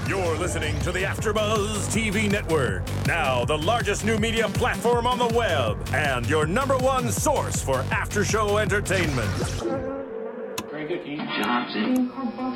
You're listening to the AfterBuzz TV Network, now the largest new media platform on the web, and your number one source for after-show entertainment. Very good, Keith. Johnson.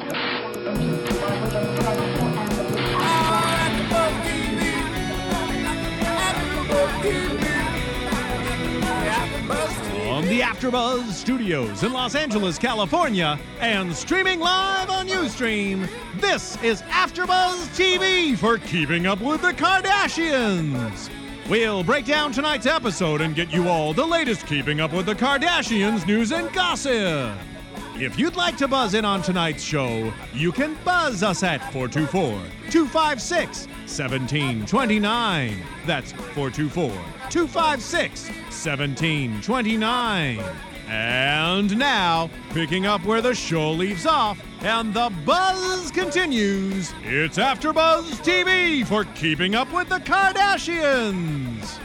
From the AfterBuzz Studios in Los Angeles, California, and streaming live on Ustream, this is AfterBuzz TV for Keeping Up with the Kardashians. We'll break down tonight's episode and get you all the latest Keeping Up with the Kardashians news and gossip. If you'd like to buzz in on tonight's show, you can buzz us at 424-256-1729. That's 424-256-1729. And now, picking up where the show leaves off and the buzz continues, it's AfterBuzz TV for Keeping Up with the Kardashians.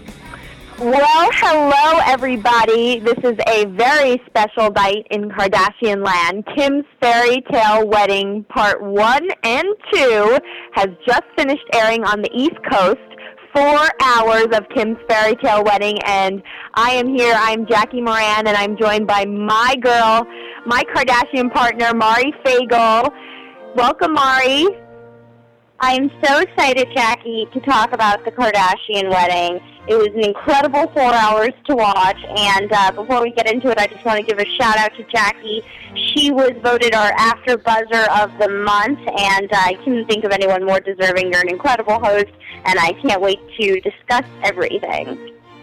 Well, hello, everybody. This is a very special night in Kardashian land. Kim's Fairy Tale Wedding Part 1 and 2 has just finished airing on the East Coast. 4 hours of Kim's Fairy Tale Wedding, and I am here. I'm Jackie Moran, and I'm joined by my girl, my Kardashian partner, Mari Fagel. Welcome, Mari. I'm so excited, Jackie, to talk about the Kardashian wedding. It was an incredible 4 hours to watch, and before we get into it, I just want to give a shout-out to Jackie. She was voted our After Buzzer of the month, and I couldn't think of anyone more deserving. You're an incredible host, and I can't wait to discuss everything.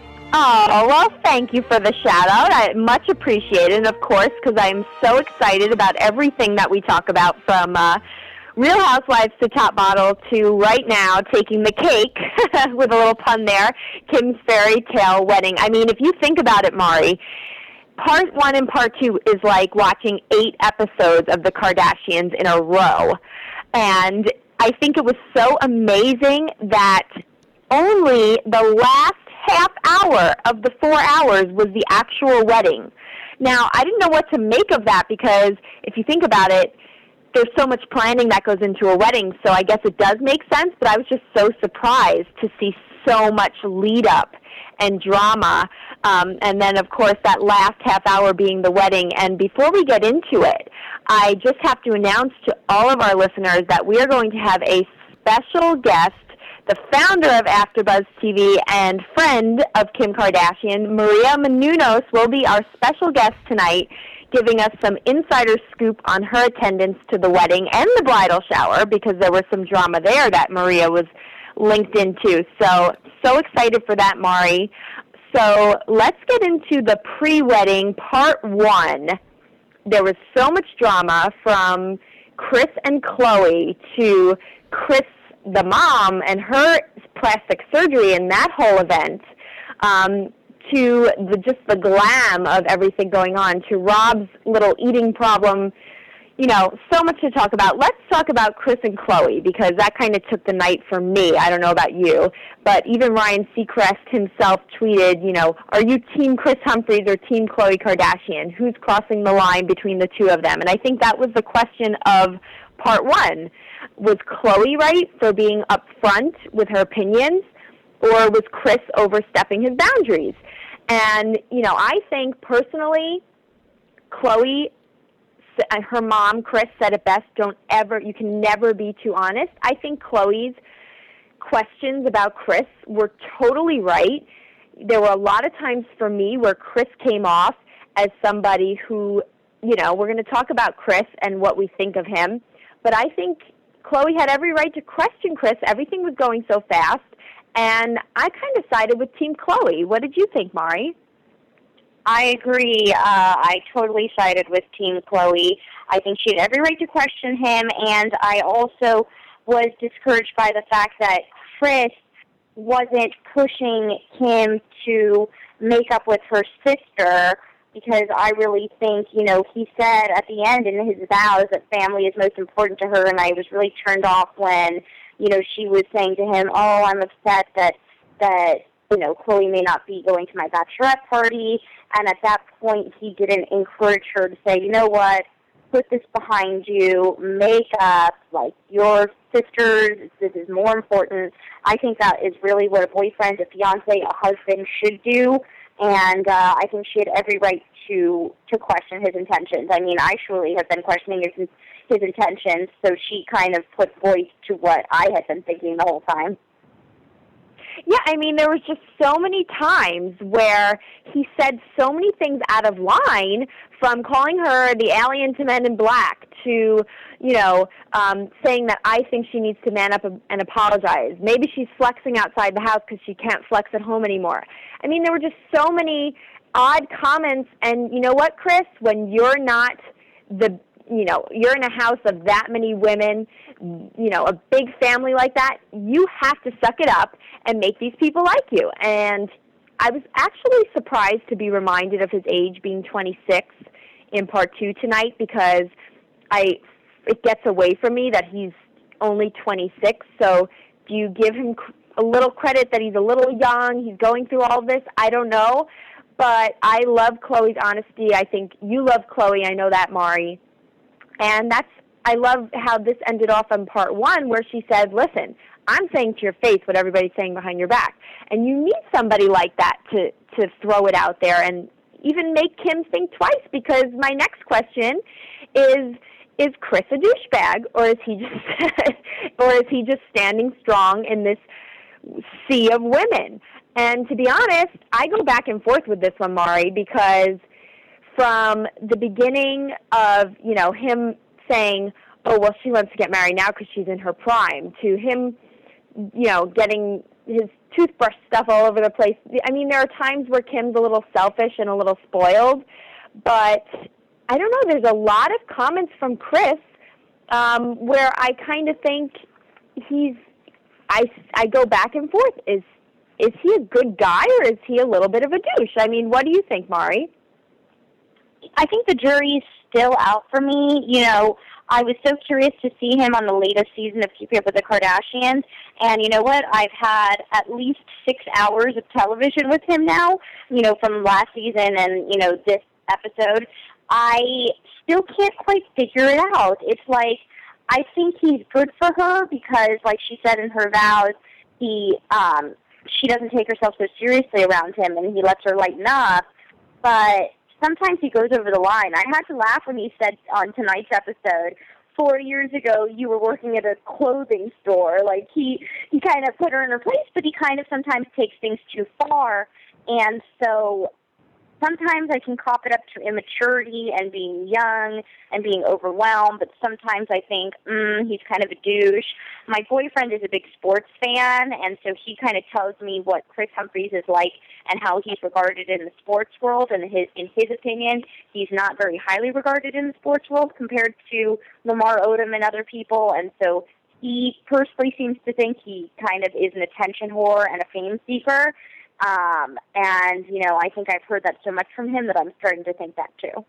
Oh, well, thank you for the shout-out. I much appreciate it, and of course, because I'm so excited about everything that we talk about from Real Housewives to Top Model to right now taking the cake, with a little pun there, Kim's Fairy Tale Wedding. I mean, if you think about it, Mari, Part 1 and Part 2 is like watching 8 episodes of the Kardashians in a row. And I think it was so amazing that only the last half hour of the 4 hours was the actual wedding. Now, I didn't know what to make of that because if you think about it, there's so much planning that goes into a wedding, so I guess it does make sense, but I was just so surprised to see so much lead-up and drama, and then, of course, that last half hour being the wedding. And before we get into it, I just have to announce to all of our listeners that we are going to have a special guest, the founder of AfterBuzz TV and friend of Kim Kardashian, Maria Menounos, will be our special guest tonight, giving us some insider scoop on her attendance to the wedding and the bridal shower, because there was some drama there that Maria was linked into. So excited for that, Mari. So let's get into the pre-wedding Part 1. There was so much drama from Kris and Khloe to Kris, the mom, and her plastic surgery and that whole event, to just the glam of everything going on, to Rob's little eating problem. You know, so much to talk about. Let's talk about Kris and Khloe, because that kind of took the night for me. I don't know about you, but even Ryan Seacrest himself tweeted, you know, are you Team Kris Humphries or Team Khloe Kardashian? Who's crossing the line between the two of them? And I think that was the question of Part 1. Was Khloe right for being upfront with her opinions, or was Kris overstepping his boundaries? And, you know, I think personally, Khloe, her mom, Kris, said it best, you can never be too honest. I think Khloe's questions about Kris were totally right. There were a lot of times for me where Kris came off as somebody who, you know, we're going to talk about Kris and what we think of him, but I think Khloe had every right to question Kris. Everything was going so fast. And I kind of sided with Team Khloe. What did you think, Mari? I agree. I totally sided with Team Khloe. I think she had every right to question him, and I also was discouraged by the fact that Kris wasn't pushing Kim to make up with her sister, because I really think, you know, he said at the end in his vows that family is most important to her, and I was really turned off when, you know, she was saying to him, oh, I'm upset that you know, Khloe may not be going to my bachelorette party, and at that point he didn't encourage her to say, you know what, put this behind you, make up, like, you're sisters. This is more important. I think that is really what a boyfriend, a fiance, a husband should do, and I think she had every right to question his intentions. I mean, I surely have been questioning his intentions, so she kind of put voice to what I had been thinking the whole time. Yeah, I mean, there was just so many times where he said so many things out of line, from calling her the alien to Men in Black to, saying that I think she needs to man up and apologize. Maybe she's flexing outside the house because she can't flex at home anymore. I mean, there were just so many odd comments, and you know what, Chris? When you're not you're in a house of that many women, a big family like that, you have to suck it up and make these people like you. And I was actually surprised to be reminded of his age being 26 in part 2 tonight, because it gets away from me that he's only 26. So do you give him a little credit that he's a little young, he's going through all this? I don't know. But I love Chloe's honesty. I think you love Chloe. I know that, Mari. And I love how this ended off on part 1, where she said, listen, I'm saying to your face what everybody's saying behind your back. And you need somebody like that to throw it out there and even make Kim think twice, because my next question is Chris a douchebag, or is he just standing strong in this sea of women? And to be honest, I go back and forth with this one, Mari, because from the beginning of, him saying, oh, well, she wants to get married now because she's in her prime, to him, getting his toothbrush stuff all over the place. I mean, there are times where Kim's a little selfish and a little spoiled, but I don't know, there's a lot of comments from Chris where I kind of think I go back and forth. Is he a good guy, or is he a little bit of a douche? I mean, what do you think, Mari? I think the jury's still out for me. I was so curious to see him on the latest season of Keeping Up with the Kardashians, and you know what? I've had at least 6 hours of television with him now, from last season and, this episode. I still can't quite figure it out. It's like, I think he's good for her because, like she said in her vows, she doesn't take herself so seriously around him, and he lets her lighten up, but sometimes he goes over the line. I had to laugh when he said on tonight's episode, 4 years ago you were working at a clothing store. Like, he kind of put her in her place, but he kind of sometimes takes things too far. And so sometimes I can chalk it up to immaturity and being young and being overwhelmed, but sometimes I think, he's kind of a douche. My boyfriend is a big sports fan, and so he kind of tells me what Chris Humphries is like and how he's regarded in the sports world, and in his opinion, he's not very highly regarded in the sports world compared to Lamar Odom and other people, and so he personally seems to think he kind of is an attention whore and a fame seeker. And, I think I've heard that so much from him that I'm starting to think that too.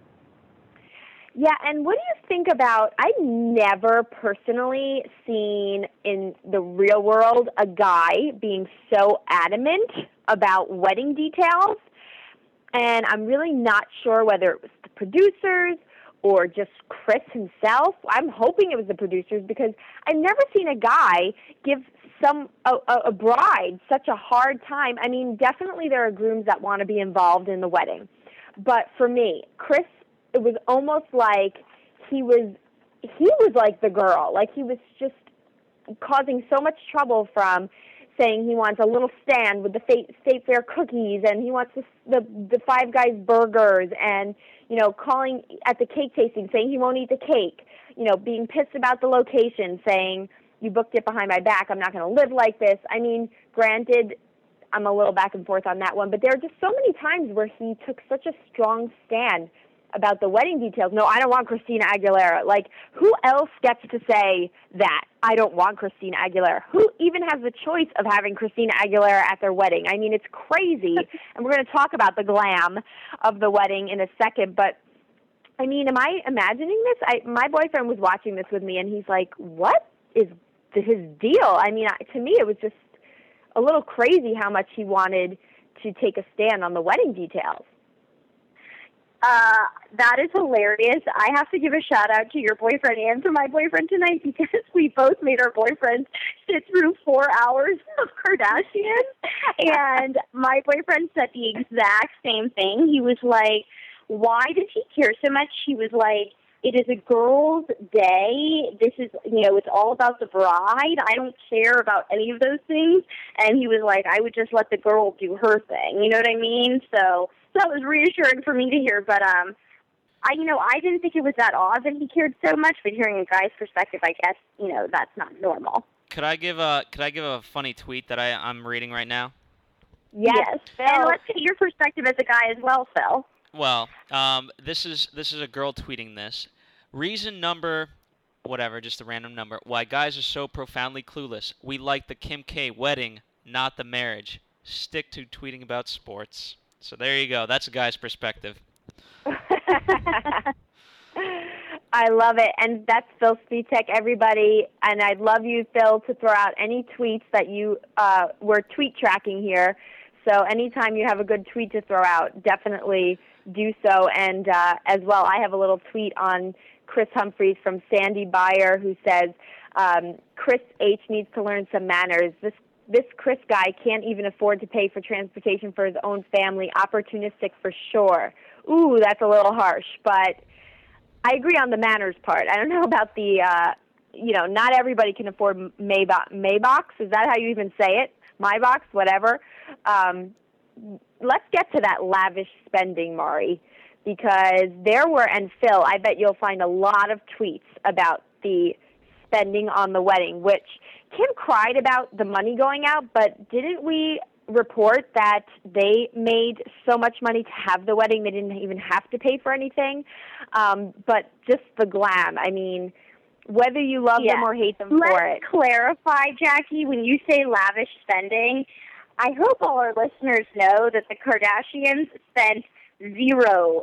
Yeah, and what do you think about, I've never personally seen in the real world a guy being so adamant about wedding details, and I'm really not sure whether it was the producers or just Chris himself. I'm hoping it was the producers, because I've never seen a guy give a bride such a hard time. I mean, definitely there are grooms that want to be involved in the wedding, but for me, Chris, it was almost like he was like the girl. Like, he was just causing so much trouble from saying he wants a little stand with the State Fair cookies, and he wants the Five Guys burgers, and calling at the cake tasting, saying he won't eat the cake, being pissed about the location, saying you booked it behind my back, I'm not going to live like this. I mean, granted, I'm a little back and forth on that one, but there are just so many times where he took such a strong stand about the wedding details. No, I don't want Christina Aguilera. Like, who else gets to say that? I don't want Christina Aguilera. Who even has the choice of having Christina Aguilera at their wedding? I mean, it's crazy. And we're going to talk about the glam of the wedding in a second. But, I mean, am I imagining this? My boyfriend was watching this with me, and he's like, what is his deal? I mean, to me, it was just a little crazy how much he wanted to take a stand on the wedding details. That is hilarious. I have to give a shout out to your boyfriend and to my boyfriend tonight because we both made our boyfriends sit through 4 hours of Kardashian. And my boyfriend said the exact same thing. He was like, why does he care so much? He was like, it is a girl's day. This is, it's all about the bride. I don't care about any of those things. And he was like, I would just let the girl do her thing. You know what I mean? So that was reassuring for me to hear. But I didn't think it was that odd that he cared so much. But hearing a guy's perspective, I guess that's not normal. Could I give a funny tweet that I'm reading right now? Yes. And let's get your perspective as a guy as well, Phil. Well, this is a girl tweeting this. Reason number, whatever, just a random number. Why guys are so profoundly clueless. We like the Kim K wedding, not the marriage. Stick to tweeting about sports. So there you go. That's a guy's perspective. I love it. And that's Phil Svitek, everybody. And I'd love you, Phil, to throw out any tweets that you were tweet tracking here. So anytime you have a good tweet to throw out, definitely do so. And as well, I have a little tweet on Chris Humphreys from Sandy Byer who says, Chris H. needs to learn some manners. This Chris guy can't even afford to pay for transportation for his own family. Opportunistic for sure. Ooh, that's a little harsh, but I agree on the manners part. I don't know about the, not everybody can afford Maybach. Is that how you even say it? MyBox, whatever. Let's get to that lavish spending, Mari, because and Phil, I bet you'll find a lot of tweets about the spending on the wedding, which Kim cried about the money going out, but didn't we report that they made so much money to have the wedding they didn't even have to pay for anything? But just the glam, I mean, whether you love them or hate them for it. Let's clarify, Jackie, when you say lavish spending, I hope all our listeners know that the Kardashians spent $0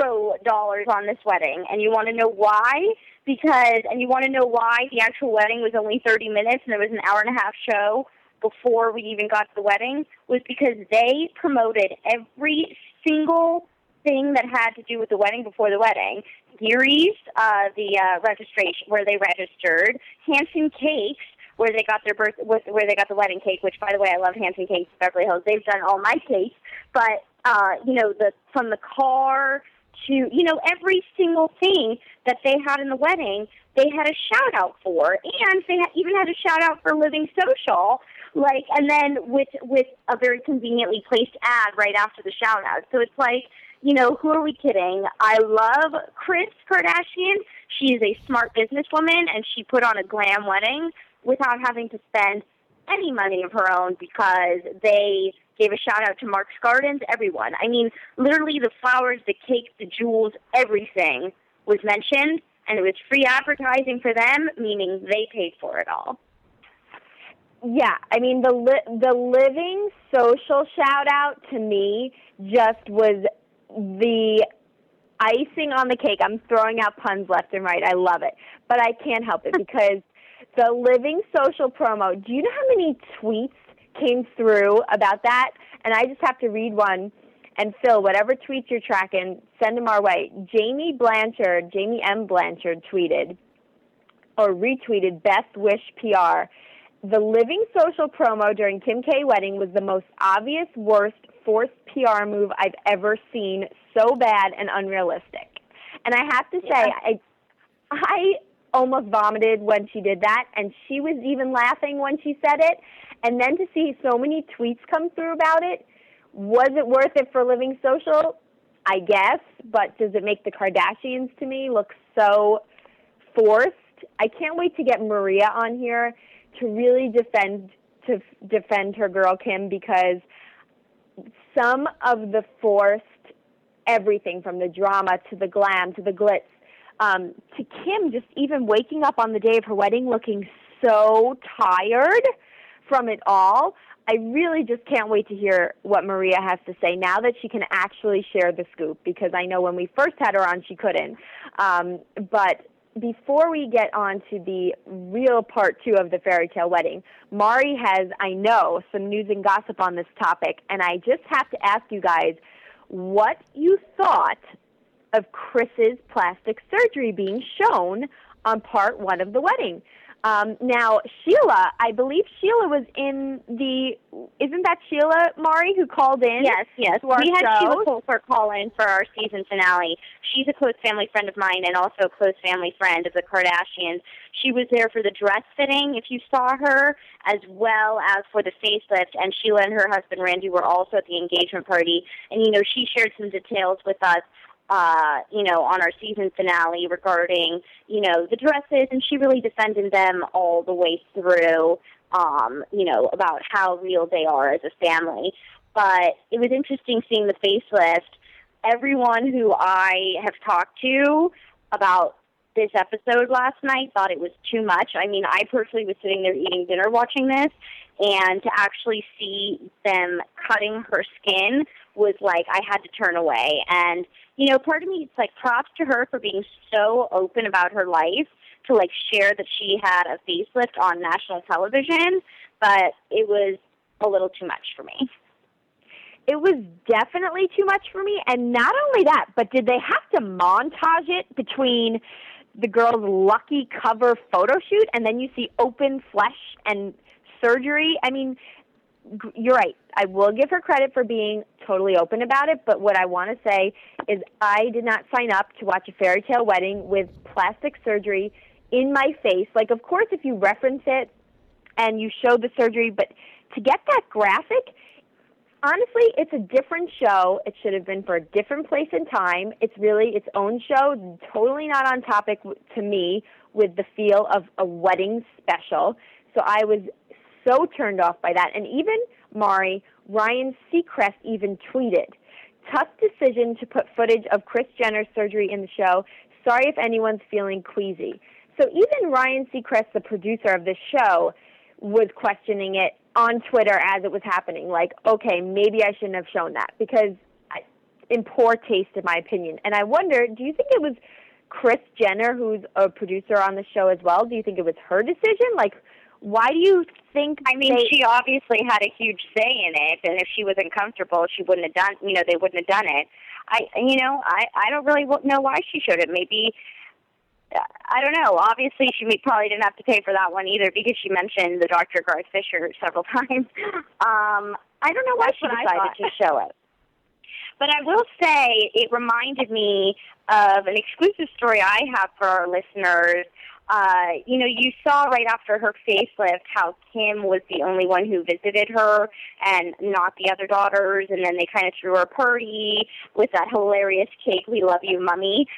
on this wedding. And you want to know why? And you want to know why the actual wedding was only 30 minutes and there was an hour-and-a-half show before we even got to the wedding, was because they promoted every single thing that had to do with the wedding before the wedding. Geary's, the registration where they registered, Hanson Cakes, where they got where they got the wedding cake. Which, by the way, I love Hanson Cakes, Beverly Hills. They've done all my cakes, but from the car to every single thing that they had in the wedding, they had a shout out for, and they even had a shout out for Living Social. And then with a very conveniently placed ad right after the shout out. So it's like, who are we kidding? I love Kris Kardashian. She is a smart businesswoman, and she put on a glam wedding without having to spend any money of her own because they gave a shout out to Mark's Gardens, everyone. I mean, literally the flowers, the cake, the jewels, everything was mentioned, and it was free advertising for them, meaning they paid for it all. Yeah, I mean, the Living Social shout-out to me just was the icing on the cake. I'm throwing out puns left and right. I love it. But I can't help it because the Living Social promo, do you know how many tweets came through about that? And I just have to read one. And Phil, whatever tweets you're tracking, send them our way. Jamie M. Blanchard tweeted or retweeted Best Wish PR. The Living Social promo during Kim K wedding was the most obvious, worst, forced PR move I've ever seen. So bad and unrealistic. And I have to say, I almost vomited when she did that, and she was even laughing when she said it. And then to see so many tweets come through about it, was it worth it for Living Social? I guess, but does it make the Kardashians, to me, look so forced? I can't wait to get Maria on here to really defend her girl Kim, because some of the forced everything from the drama to the glam to the glitz to Kim just even waking up on the day of her wedding looking so tired from it all. I really just can't wait to hear what Maria has to say now that she can actually share the scoop, because I know when we first had her on she couldn't. But before we get on to the real part 2 of the fairy tale wedding, Mari has, I know, some news and gossip on this topic, and I just have to ask you guys what you thought of Chris's plastic surgery being shown on part 1 of the wedding. Now, Sheila, I believe Sheila was in isn't that Sheila, Mari, who called in? Yes. To our We had show? Sheila Colfer call in for our season finale. She's a close family friend of mine and also a close family friend of the Kardashians. She was there for the dress fitting, if you saw her, as well as for the facelift. And Sheila and her husband, Randy, were also at the engagement party. And, she shared some details with us on our season finale regarding, the dresses, and she really defended them all the way through, about how real they are as a family. But it was interesting seeing the facelift. Everyone who I have talked to about this episode last night thought it was too much. I mean, I personally was sitting there eating dinner watching this, and to actually see them cutting her skin was like I had to turn away. And, part of me, it's like props to her for being so open about her life to, like, share that she had a facelift on national television, but it was a little too much for me. It was definitely too much for me, and not only that, but did they have to montage it between the girl's lucky cover photo shoot and then you see open flesh and surgery? I mean, you're right. I will give her credit for being totally open about it, but what I want to say is I did not sign up to watch a fairy tale wedding with plastic surgery in my face. Like, of course, if you reference it and you show the surgery, but to get that graphic, honestly, it's a different show. It should have been for a different place and time. It's really its own show, totally not on topic to me with the feel of a wedding special. So I was so turned off by that. And even, Mari, Ryan Seacrest even tweeted, "Tough decision to put footage of Kris Jenner's surgery in the show. Sorry if anyone's feeling queasy." So even Ryan Seacrest, the producer of this show, was questioning it on Twitter as it was happening. Like, okay, maybe I shouldn't have shown that because in poor taste, in my opinion. And I wonder, do you think it was Kris Jenner, who's a producer on the show as well? Do you think it was her decision? Like, why do you think? I mean, she obviously had a huge say in it, and if she wasn't comfortable, she wouldn't have done. They wouldn't have done it. I don't really know why she showed it. Maybe. I don't know. Obviously, she probably didn't have to pay for that one either because she mentioned the Dr. Garth Fisher several times. I don't know why she decided to show it. But I will say it reminded me of an exclusive story I have for our listeners. You saw right after her facelift how Kim was the only one who visited her and not the other daughters, and then they kind of threw her a party with that hilarious cake, "We love you, Mommy."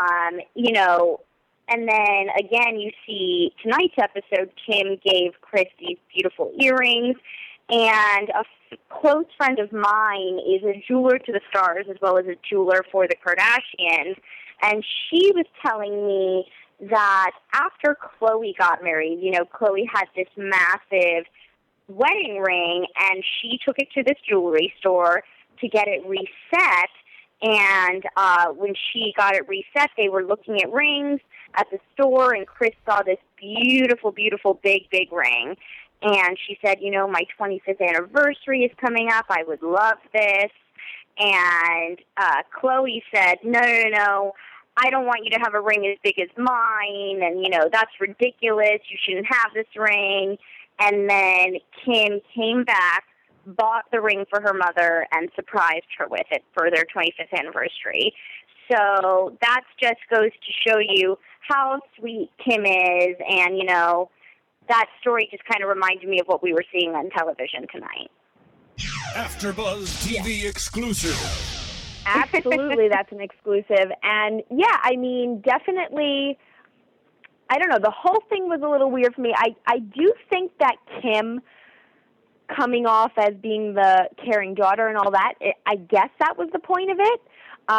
And then, again, you see tonight's episode, Kim gave Kris these beautiful earrings. And a close friend of mine is a jeweler to the stars as well as a jeweler for the Kardashians. And she was telling me that after Khloe got married, Khloe had this massive wedding ring, and she took it to this jewelry store to get it reset. And when she got it reset, they were looking at rings at the store, and Kris saw this beautiful, beautiful, big, big ring. And she said, my 25th anniversary is coming up. I would love this. And Khloe said, no, I don't want you to have a ring as big as mine. And, that's ridiculous. You shouldn't have this ring. And then Kim came back, bought the ring for her mother, and surprised her with it for their 25th anniversary. So that just goes to show you how sweet Kim is, and, that story just kind of reminded me of what we were seeing on television tonight. AfterBuzz TV exclusive. Absolutely, that's an exclusive. And, yeah, I mean, definitely, I don't know, the whole thing was a little weird for me. I do think that Kim coming off as being the caring daughter and all that, I guess that was the point of it.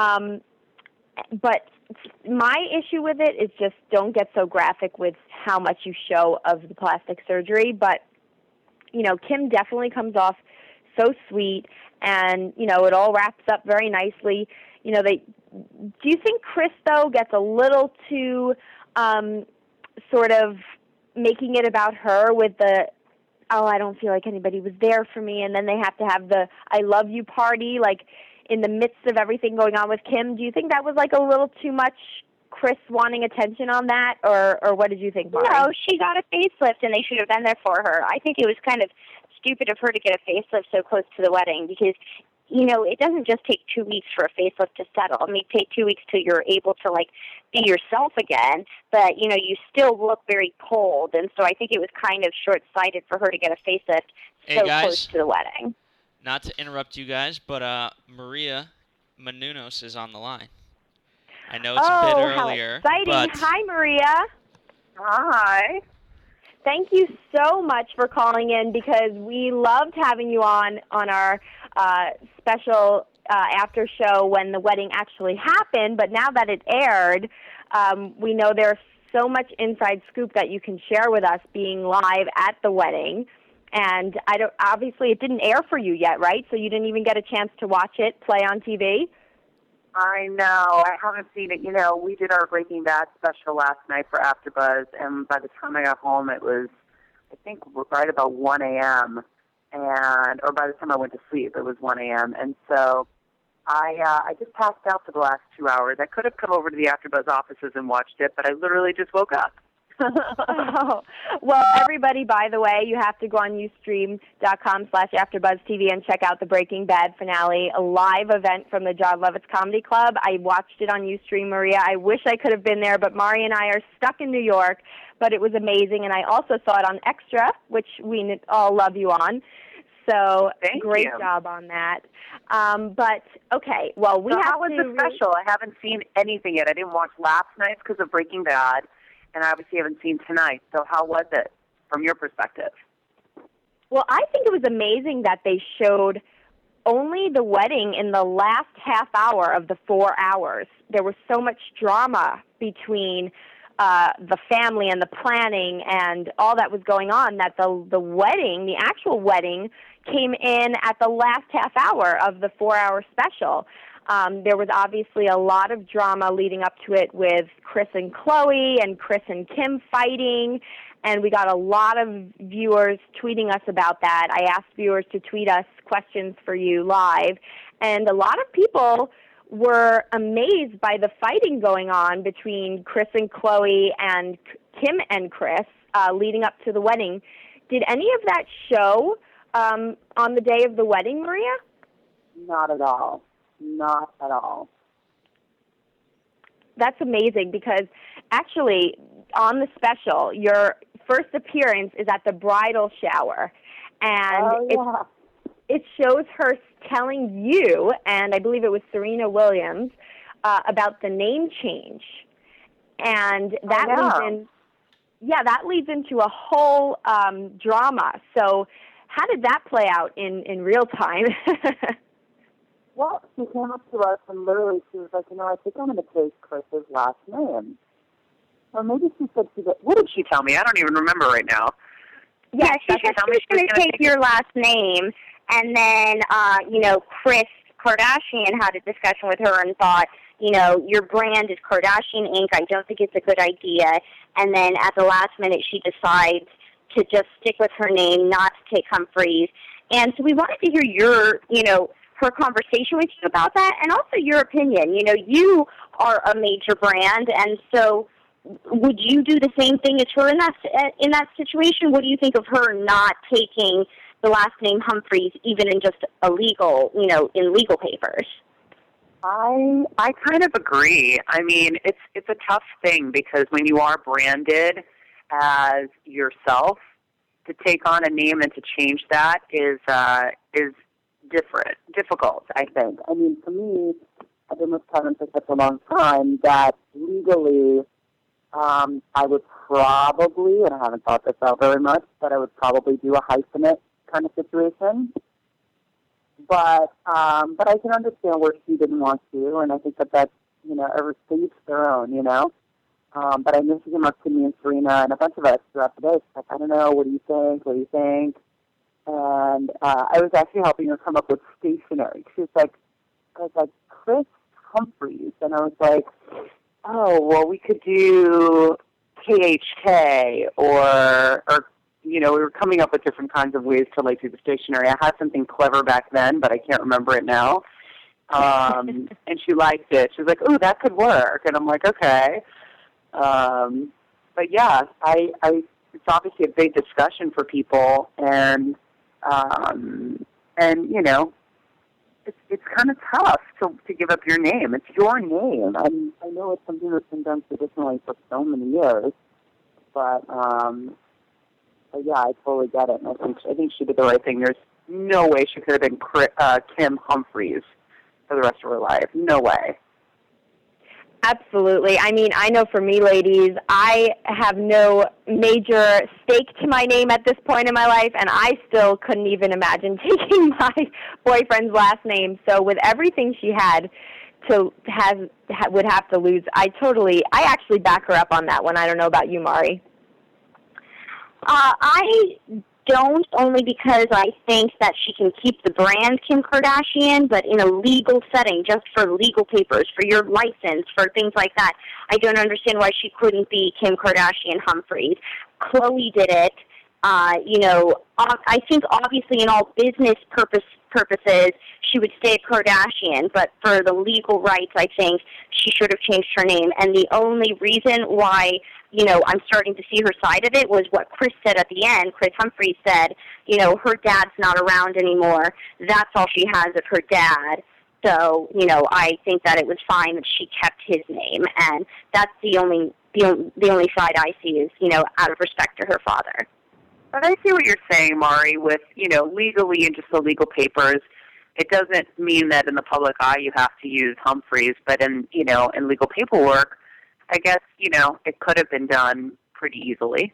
But my issue with it is just don't get so graphic with how much you show of the plastic surgery. But, Kim definitely comes off so sweet, and, it all wraps up very nicely. Do you think Kris, though, gets a little too sort of making it about her with the, I don't feel like anybody was there for me, and then they have to have the I love you party? Like, in the midst of everything going on with Kim. Do you think that was like a little too much, Chris wanting attention on that, or what did you think, Mari? No, she got a facelift, and they should have been there for her. I think it was kind of stupid of her to get a facelift so close to the wedding because, you know, it doesn't just take 2 weeks for a facelift to settle. I mean, it takes 2 weeks till you're able to, like, be yourself again, but, you know, you still look very cold, and so I think it was kind of short-sighted for her to get a facelift so close to the wedding. Not to interrupt you guys, but Maria Menounos is on the line. I know it's a bit earlier. How exciting. But Hi, Maria. Hi. Thank you so much for calling in because we loved having you on our special after show when the wedding actually happened. But now that it aired, we know there's so much inside scoop that you can share with us being live at the wedding. And obviously it didn't air for you yet, right? So you didn't even get a chance to watch it play on TV? I know. I haven't seen it. You know, we did our Breaking Bad special last night for AfterBuzz, and by the time I got home, it was, I think, right about 1 a.m., or by the time I went to sleep, it was 1 a.m., and so I just passed out for the last 2 hours. I could have come over to the AfterBuzz offices and watched it, but I literally just woke up. Oh. Well, everybody, by the way, you have to go on ustream.com/AfterBuzzTV and check out the Breaking Bad finale, a live event from the Jon Lovitz Comedy Club. I watched it on Ustream, Maria. I wish I could have been there, but Mari and I are stuck in New York, but it was amazing, and I also saw it on Extra, which we all love you on. So great job on that. But, okay, well, how was the special? I haven't seen anything yet. I didn't watch last night because of Breaking Bad. And I obviously haven't seen tonight. So how was it from your perspective? Well, I think it was amazing that they showed only the wedding in the last half hour of the 4 hours. There was so much drama between the family and the planning and all that was going on that the wedding, the actual wedding, came in at the last half hour of the 4-hour special. There was obviously a lot of drama leading up to it with Chris and Khloe and Chris and Kim fighting, and we got a lot of viewers tweeting us about that. I asked viewers to tweet us questions for you live, and a lot of people were amazed by the fighting going on between Chris and Khloe and Kim and Chris leading up to the wedding. Did any of that show on the day of the wedding, Maria? Not at all. Not at all. That's amazing because actually on the special, your first appearance is at the bridal shower. And it shows her telling you, and I believe it was Serena Williams, about the name change. And that leads into a whole drama. So how did that play out in real time? Well, she came up to us and literally she was like, you know, I think I'm going to take Chris's last name. Or maybe she said what did she tell me? I don't even remember right now. Yeah, she said she was going to take your last name. And then, you know, Kris Kardashian had a discussion with her and thought, you know, your brand is Kardashian Inc. I don't think it's a good idea. And then at the last minute, she decides to just stick with her name, not to take Humphries. And so we wanted to hear your, you know, her conversation with you about that, and also your opinion. You know, you are a major brand, and so would you do the same thing as her in that situation? What do you think of her not taking the last name Humphries, even in just a legal, you know, in legal papers? I kind of agree. I mean, it's a tough thing because when you are branded as yourself, to take on a name and to change that is difficult, I think. I mean, for me, I've been with Kevin for such a long time that legally I would probably, and I haven't thought this out very much, but I would probably do a hyphenate kind of situation. But I can understand where she didn't want to, and I think that's, you know, every state's their own, you know. But I knew she came up to me and Serena and a bunch of us throughout the day. She's like, I don't know, what do you think? What do you think? And I was actually helping her come up with stationery. I was like, Kris Humphries. And I was like, oh, well, we could do KHK or you know, we were coming up with different kinds of ways to, like, do the stationery. I had something clever back then, but I can't remember it now. And she liked it. She was like, "Ooh, that could work." And I'm like, "Okay." But yeah, it's obviously a big discussion for people, and you know, it's kind of tough to give up your name. It's your name. I know it's something that's been done traditionally for so many years, but yeah, I totally get it. And I think she did the right thing. There's no way she could have been Kim Humphries for the rest of her life. No way. Absolutely. I mean, I know for me, ladies, I have no major stake to my name at this point in my life, and I still couldn't even imagine taking my boyfriend's last name. So with everything she had would have to lose, I actually back her up on that one. I don't know about you, Mari. I don't, only because I think that she can keep the brand Kim Kardashian, but in a legal setting, just for legal papers, for your license, for things like that. I don't understand why she couldn't be Kim Kardashian Humphries. Khloe did it. You know, I think obviously in all business purposes, she would stay Kardashian, but for the legal rights, I think she should have changed her name. And the only reason why, you know, I'm starting to see her side of it was what Chris said at the end. Chris Humphries said, you know, her dad's not around anymore. That's all she has of her dad. So, you know, I think that it was fine that she kept his name, and that's the only side I see is, you know, out of respect to her father. But I see what you're saying, Mari, with, you know, legally and just the legal papers. It doesn't mean that in the public eye you have to use Humphries, but in, you know, in legal paperwork, I guess, you know, it could have been done pretty easily.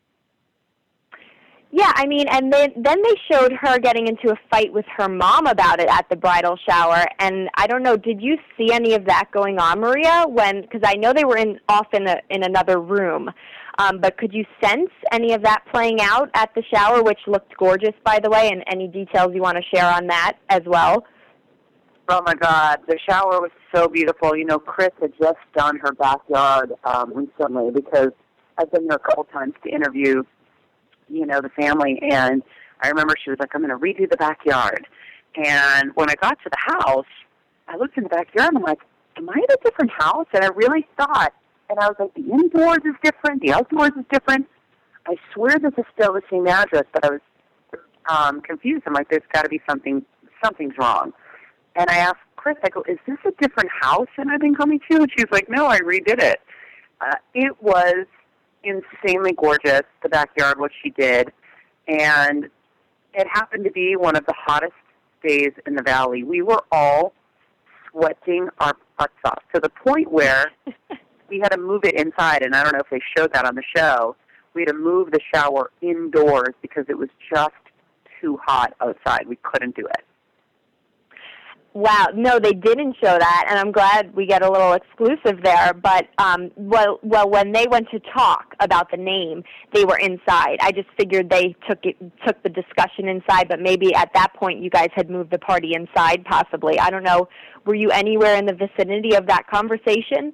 Yeah, I mean, and then they showed her getting into a fight with her mom about it at the bridal shower, and I don't know, did you see any of that going on, Maria? Because I know they were off in another room, but could you sense any of that playing out at the shower, which looked gorgeous, by the way, and any details you want to share on that as well? Oh, my God. The shower was so beautiful. You know, Chris had just done her backyard recently, because I've been there a couple times to interview, you know, the family, and I remember she was like, "I'm going to redo the backyard." And when I got to the house, I looked in the backyard, and I'm like, am I in a different house? And I really thought, and I was like, the indoors is different, the outdoors is different. I swear this is still the same address, but I was confused. I'm like, there's got to be something's wrong. And I asked Chris, I go, is this a different house than I've been coming to? And she's like, no, I redid it. It was insanely gorgeous, the backyard, what she did. And it happened to be one of the hottest days in the valley. We were all sweating our butts off to the point where we had to move it inside. And I don't know if they showed that on the show. We had to move the shower indoors because it was just too hot outside. We couldn't do it. Wow, no, they didn't show that, and I'm glad we get a little exclusive there. But well, when they went to talk about the name, they were inside. I just figured they took the discussion inside, but maybe at that point you guys had moved the party inside, possibly. I don't know. Were you anywhere in the vicinity of that conversation?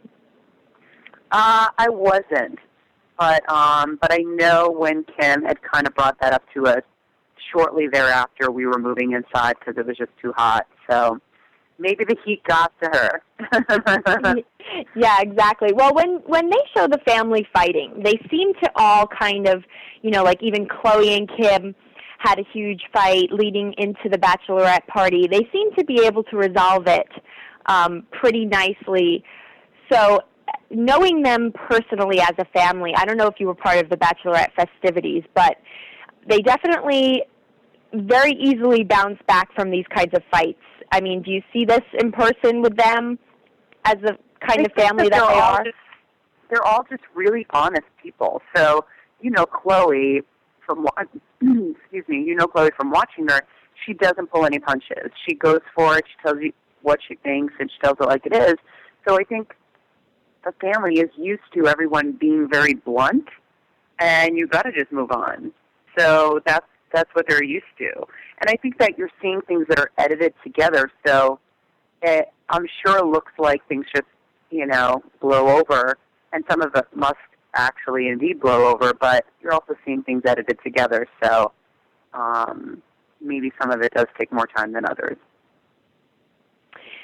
I wasn't, but I know when Kim had kind of brought that up to us, shortly thereafter we were moving inside because it was just too hot. So maybe the heat got to her. Yeah, exactly. Well, when they show the family fighting, they seem to all kind of, you know, like even Khloe and Kim had a huge fight leading into the bachelorette party. They seem to be able to resolve it pretty nicely. So knowing them personally as a family, I don't know if you were part of the bachelorette festivities, but they definitely very easily bounce back from these kinds of fights. I mean, do you see this in person with them as the kind of family that they are? They're all just really honest people. So, you know, Khloe from Khloe from watching her, she doesn't pull any punches. She goes for it. She tells you what she thinks, and she tells it like it is. So I think the family is used to everyone being very blunt, and you got to just move on. So that's what they're used to. And I think that you're seeing things that are edited together, so I'm sure it looks like things just, you know, blow over, and some of it must actually indeed blow over, but you're also seeing things edited together, so maybe some of it does take more time than others.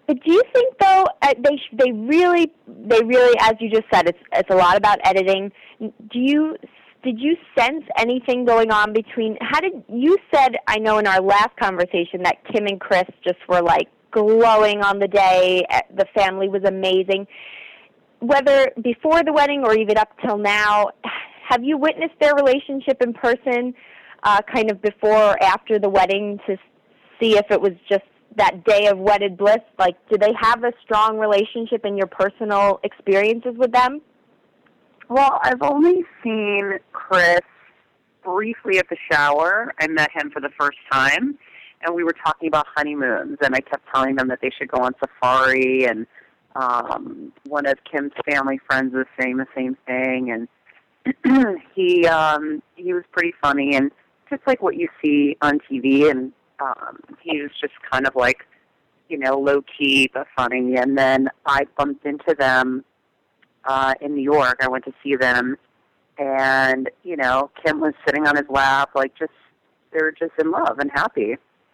But do you think though they really, as you just said, it's a lot about editing. Did you sense anything going on between? You said, I know in our last conversation that Kim and Chris just were like glowing on the day. The family was amazing. Whether before the wedding or even up till now, have you witnessed their relationship in person, kind of before or after the wedding, to see if it was just that day of wedded bliss? Like, do they have a strong relationship in your personal experiences with them? Well, I've only seen Chris briefly at the shower. I met him for the first time, and we were talking about honeymoons, and I kept telling them that they should go on safari, and one of Kim's family friends was saying the same thing, and he was pretty funny, and just like what you see on TV, and he was just kind of like, low-key but funny. And then I bumped into them in New York. I went to see them, and, Kim was sitting on his lap, like they were just in love and happy.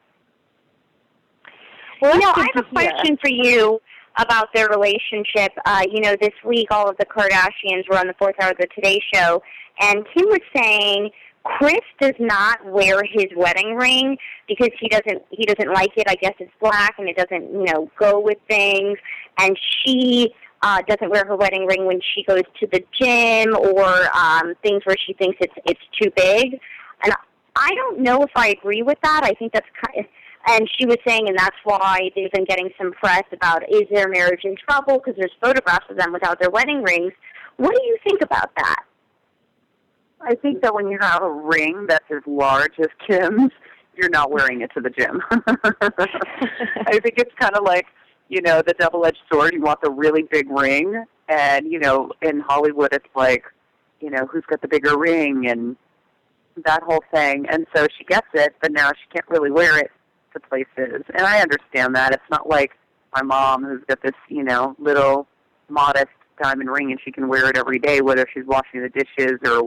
Well, I have a question for you about their relationship. This week all of the Kardashians were on the 4th hour of the Today Show, and Kim was saying Chris does not wear his wedding ring because he doesn't like it. I guess it's black and it doesn't, go with things. And she doesn't wear her wedding ring when she goes to the gym or things where she thinks it's too big. And I don't know if I agree with that. I think that's kind of, and she was saying, and that's why they've been getting some press about, is their marriage in trouble? Because there's photographs of them without their wedding rings. What do you think about that? I think that when you have a ring that's as large as Kim's, you're not wearing it to the gym. I think it's kind of like, the double-edged sword. You want the really big ring, and, in Hollywood it's like, who's got the bigger ring and that whole thing. And so she gets it, but now she can't really wear it to places. And I understand that. It's not like my mom who's got this, little modest diamond ring and she can wear it every day, whether she's washing the dishes or,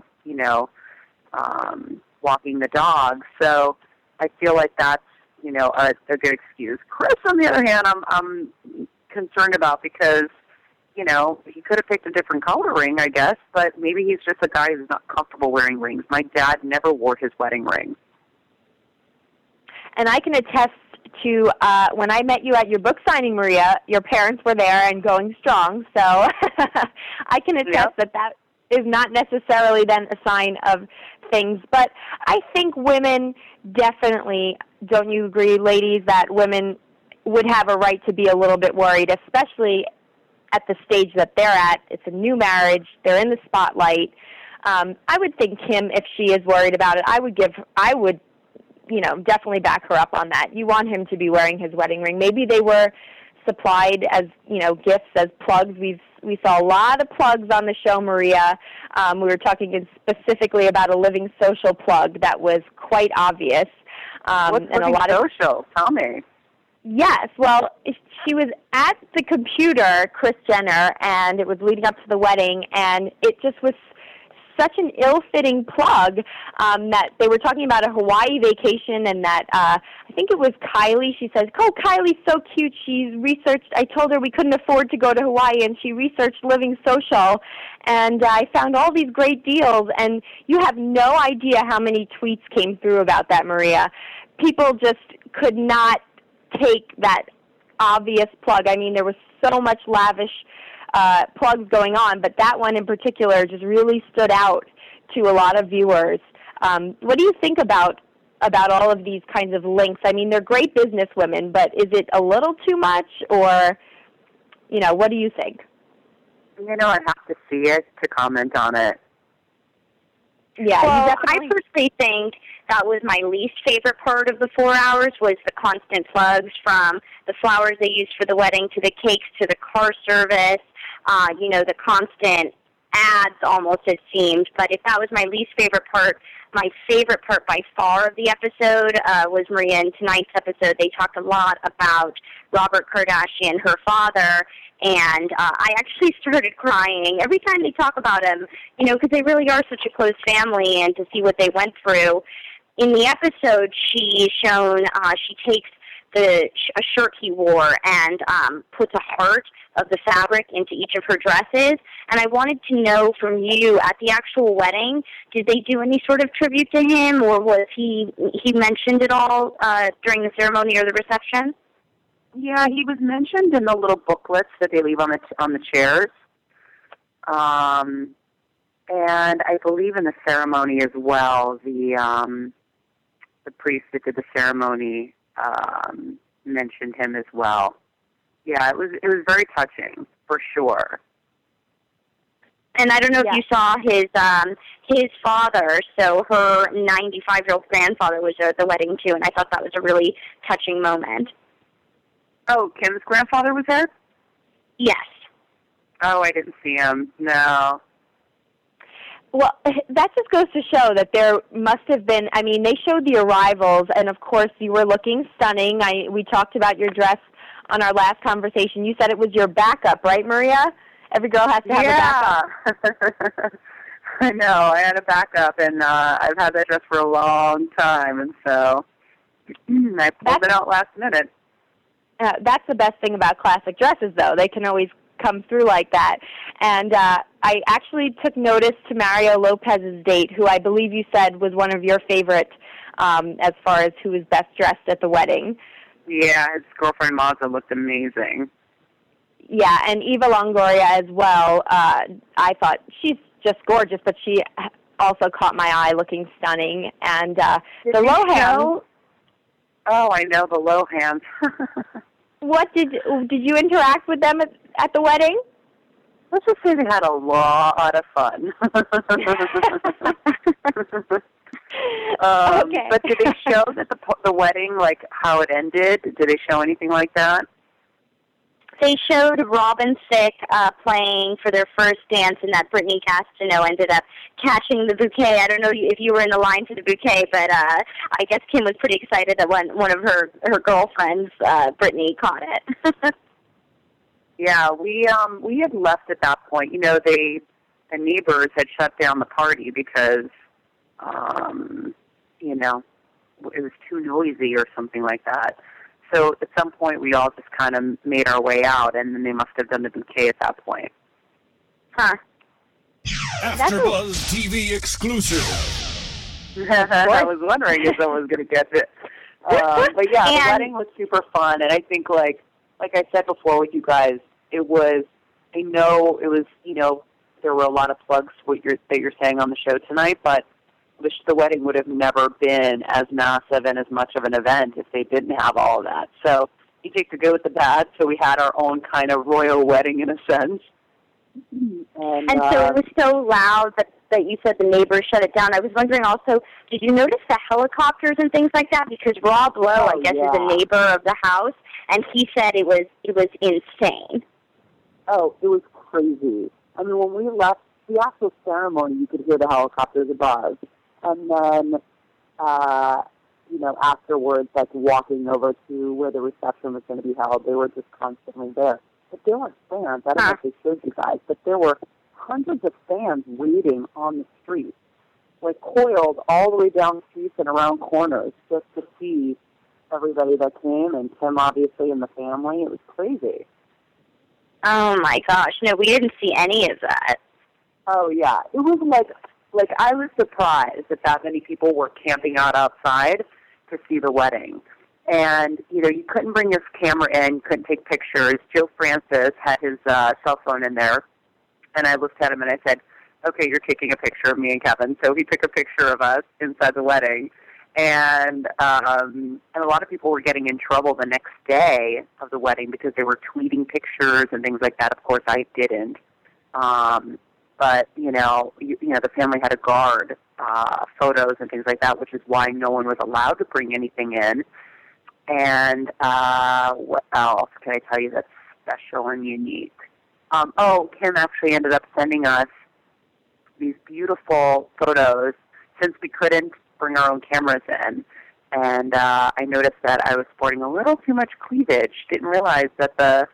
walking the dog. So I feel like that's, a good excuse. Chris, on the other hand, I'm concerned about because, he could have picked a different color ring, I guess, but maybe he's just a guy who's not comfortable wearing rings. My dad never wore his wedding ring. And I can attest to when I met you at your book signing, Maria, your parents were there and going strong. So I can attest that is not necessarily then a sign of things. But I think women definitely, don't you agree, ladies, that women would have a right to be a little bit worried, especially at the stage that they're at. It's a new marriage. They're in the spotlight. I would think Kim, if she is worried about it, I would definitely back her up on that. You want him to be wearing his wedding ring. Maybe they were supplied as, gifts, as plugs. We saw a lot of plugs on the show, Maria. We were talking specifically about a Living Social plug that was quite obvious. What's Living Social? Tell me. Yes, well, she was at the computer, Kris Jenner, and it was leading up to the wedding, and it just was such an ill-fitting plug that they were talking about a Hawaii vacation, and that I think it was Kylie. She says, Kylie's so cute. She's researched. I told her we couldn't afford to go to Hawaii, and she researched Living Social, and I found all these great deals. And you have no idea how many tweets came through about that, Maria. People just could not take that obvious plug. I mean, there was so much lavish plugs going on, but that one in particular just really stood out to a lot of viewers. What do you think about all of these kinds of links? I mean, they're great business women, but is it a little too much, or, what do you think? I'd have to see it to comment on it. Yeah, well, I personally think that was my least favorite part of the 4 hours, was the constant plugs, from the flowers they used for the wedding to the cakes to the car service, the constant ads almost, it seemed. But if that was my least favorite part, my favorite part by far of the episode was Maria. In tonight's episode, they talked a lot about Robert Kardashian, her father, and I actually started crying every time they talk about him, because they really are such a close family, and to see what they went through. In the episode, she's shown, she takes a shirt he wore and puts a heart of the fabric into each of her dresses. And I wanted to know from you, at the actual wedding, did they do any sort of tribute to him, or was he mentioned at all during the ceremony or the reception? Yeah, he was mentioned in the little booklets that they leave on the chairs. And I believe in the ceremony as well, the priest that did the ceremony mentioned him as well. Yeah, it was very touching, for sure. And I don't know if you saw his father, so her 95-year-old grandfather was at the wedding too, and I thought that was a really touching moment. Oh, Kim's grandfather was there? Yes. Oh, I didn't see him. No. Well, that just goes to show that there must have been, I mean, they showed the arrivals, and of course you were looking stunning. We talked about your dress on our last conversation. You said it was your backup, right, Maria? Every girl has to have a backup. I know. I had a backup, and I've had that dress for a long time, and so I pulled it out last minute. That's the best thing about classic dresses, though. They can always come through like that. And I actually took notice to Mario Lopez's date, who I believe you said was one of your favorite as far as who was best dressed at the wedding. Yeah, his girlfriend Mazza looked amazing. Yeah, and Eva Longoria as well. I thought she's just gorgeous, but she also caught my eye looking stunning. And the Lohans. Oh, I know, the Lohans. What did you interact with them at the wedding? Let's just say they had a lot of fun. Okay. But did they show that the wedding, like how it ended? Did they show anything like that? They showed Robin Thicke playing for their first dance, and that Brittany Castano ended up catching the bouquet. I don't know if you were in the line for the bouquet, but I guess Kim was pretty excited that one of her girlfriends, Brittany, caught it. Yeah, we had left at that point. You know, the neighbors had shut down the party because, you know, it was too noisy or something like that. So at some point, we all just kind of made our way out, and then they must have done the bouquet at that point. Huh. AfterBuzz TV exclusive. I was wondering if someone was going to get it. But yeah, the wedding was super fun, and I think, like I said before with you guys, it was, I know it was, you know, there were a lot of plugs that you're saying on the show tonight, but the wedding would have never been as massive and as much of an event if they didn't have all of that. So you take the good with the bad, so we had our own kind of royal wedding in a sense. And so it was so loud that you said the neighbors shut it down. I was wondering also, did you notice the helicopters and things like that? Because Rob Lowe, I guess, is a neighbor of the house, and he said it was insane. Oh, it was crazy. I mean, when we left the actual ceremony, you could hear the helicopters above. And then, you know, afterwards, like walking over to where the reception was going to be held, they were just constantly there. But there were fans, I don't know if they showed you guys, but there were hundreds of fans waiting on the street, like coiled all the way down streets and around corners just to see everybody that came, and Tim, obviously, and the family. It was crazy. Oh, my gosh. No, we didn't see any of that. Oh, yeah. It was like I was surprised that many people were camping out outside to see the wedding. And, you know, you couldn't bring your camera in, you couldn't take pictures. Joe Francis had his cell phone in there, and I looked at him and I said, okay, you're taking a picture of me and Kevin. So he took a picture of us inside the wedding. And a lot of people were getting in trouble the next day of the wedding because they were tweeting pictures and things like that. Of course, I didn't. But, you know, the family had to guard photos and things like that, which is why no one was allowed to bring anything in. And what else can I tell you that's special and unique? Kim actually ended up sending us these beautiful photos since we couldn't bring our own cameras in. And I noticed that I was sporting a little too much cleavage. Didn't realize that the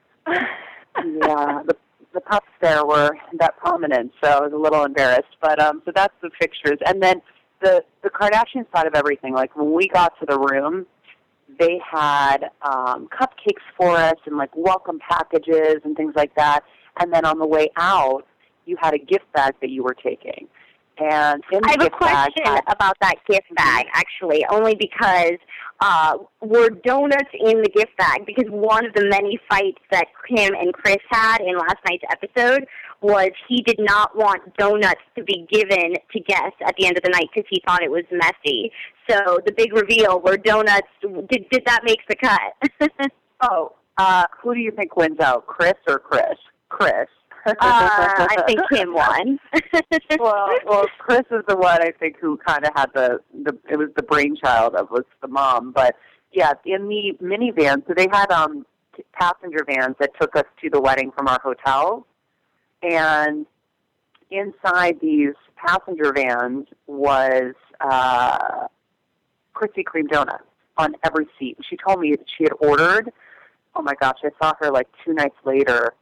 pups there were that prominent, so I was a little embarrassed. But so that's the pictures. And then the Kardashian side of everything, like when we got to the room, they had cupcakes for us and, like, welcome packages and things like that. And then on the way out, you had a gift bag that you were taking. And in the I have a gift bag question about that gift bag, actually, only because were donuts in the gift bag? Because one of the many fights that Kim and Chris had in last night's episode was he did not want donuts to be given to guests at the end of the night because he thought it was messy. So the big reveal, were donuts, did that make the cut? Who do you think wins out, Chris or Chris? Chris. I think Kim won. well, Chris is the one, I think, who kind of had it was the brainchild of was the mom. But, yeah, in the minivan, so they had passenger vans that took us to the wedding from our hotel. And inside these passenger vans was Krispy Kreme donuts on every seat. She told me that she had ordered, oh, my gosh, I saw her like 2 nights later,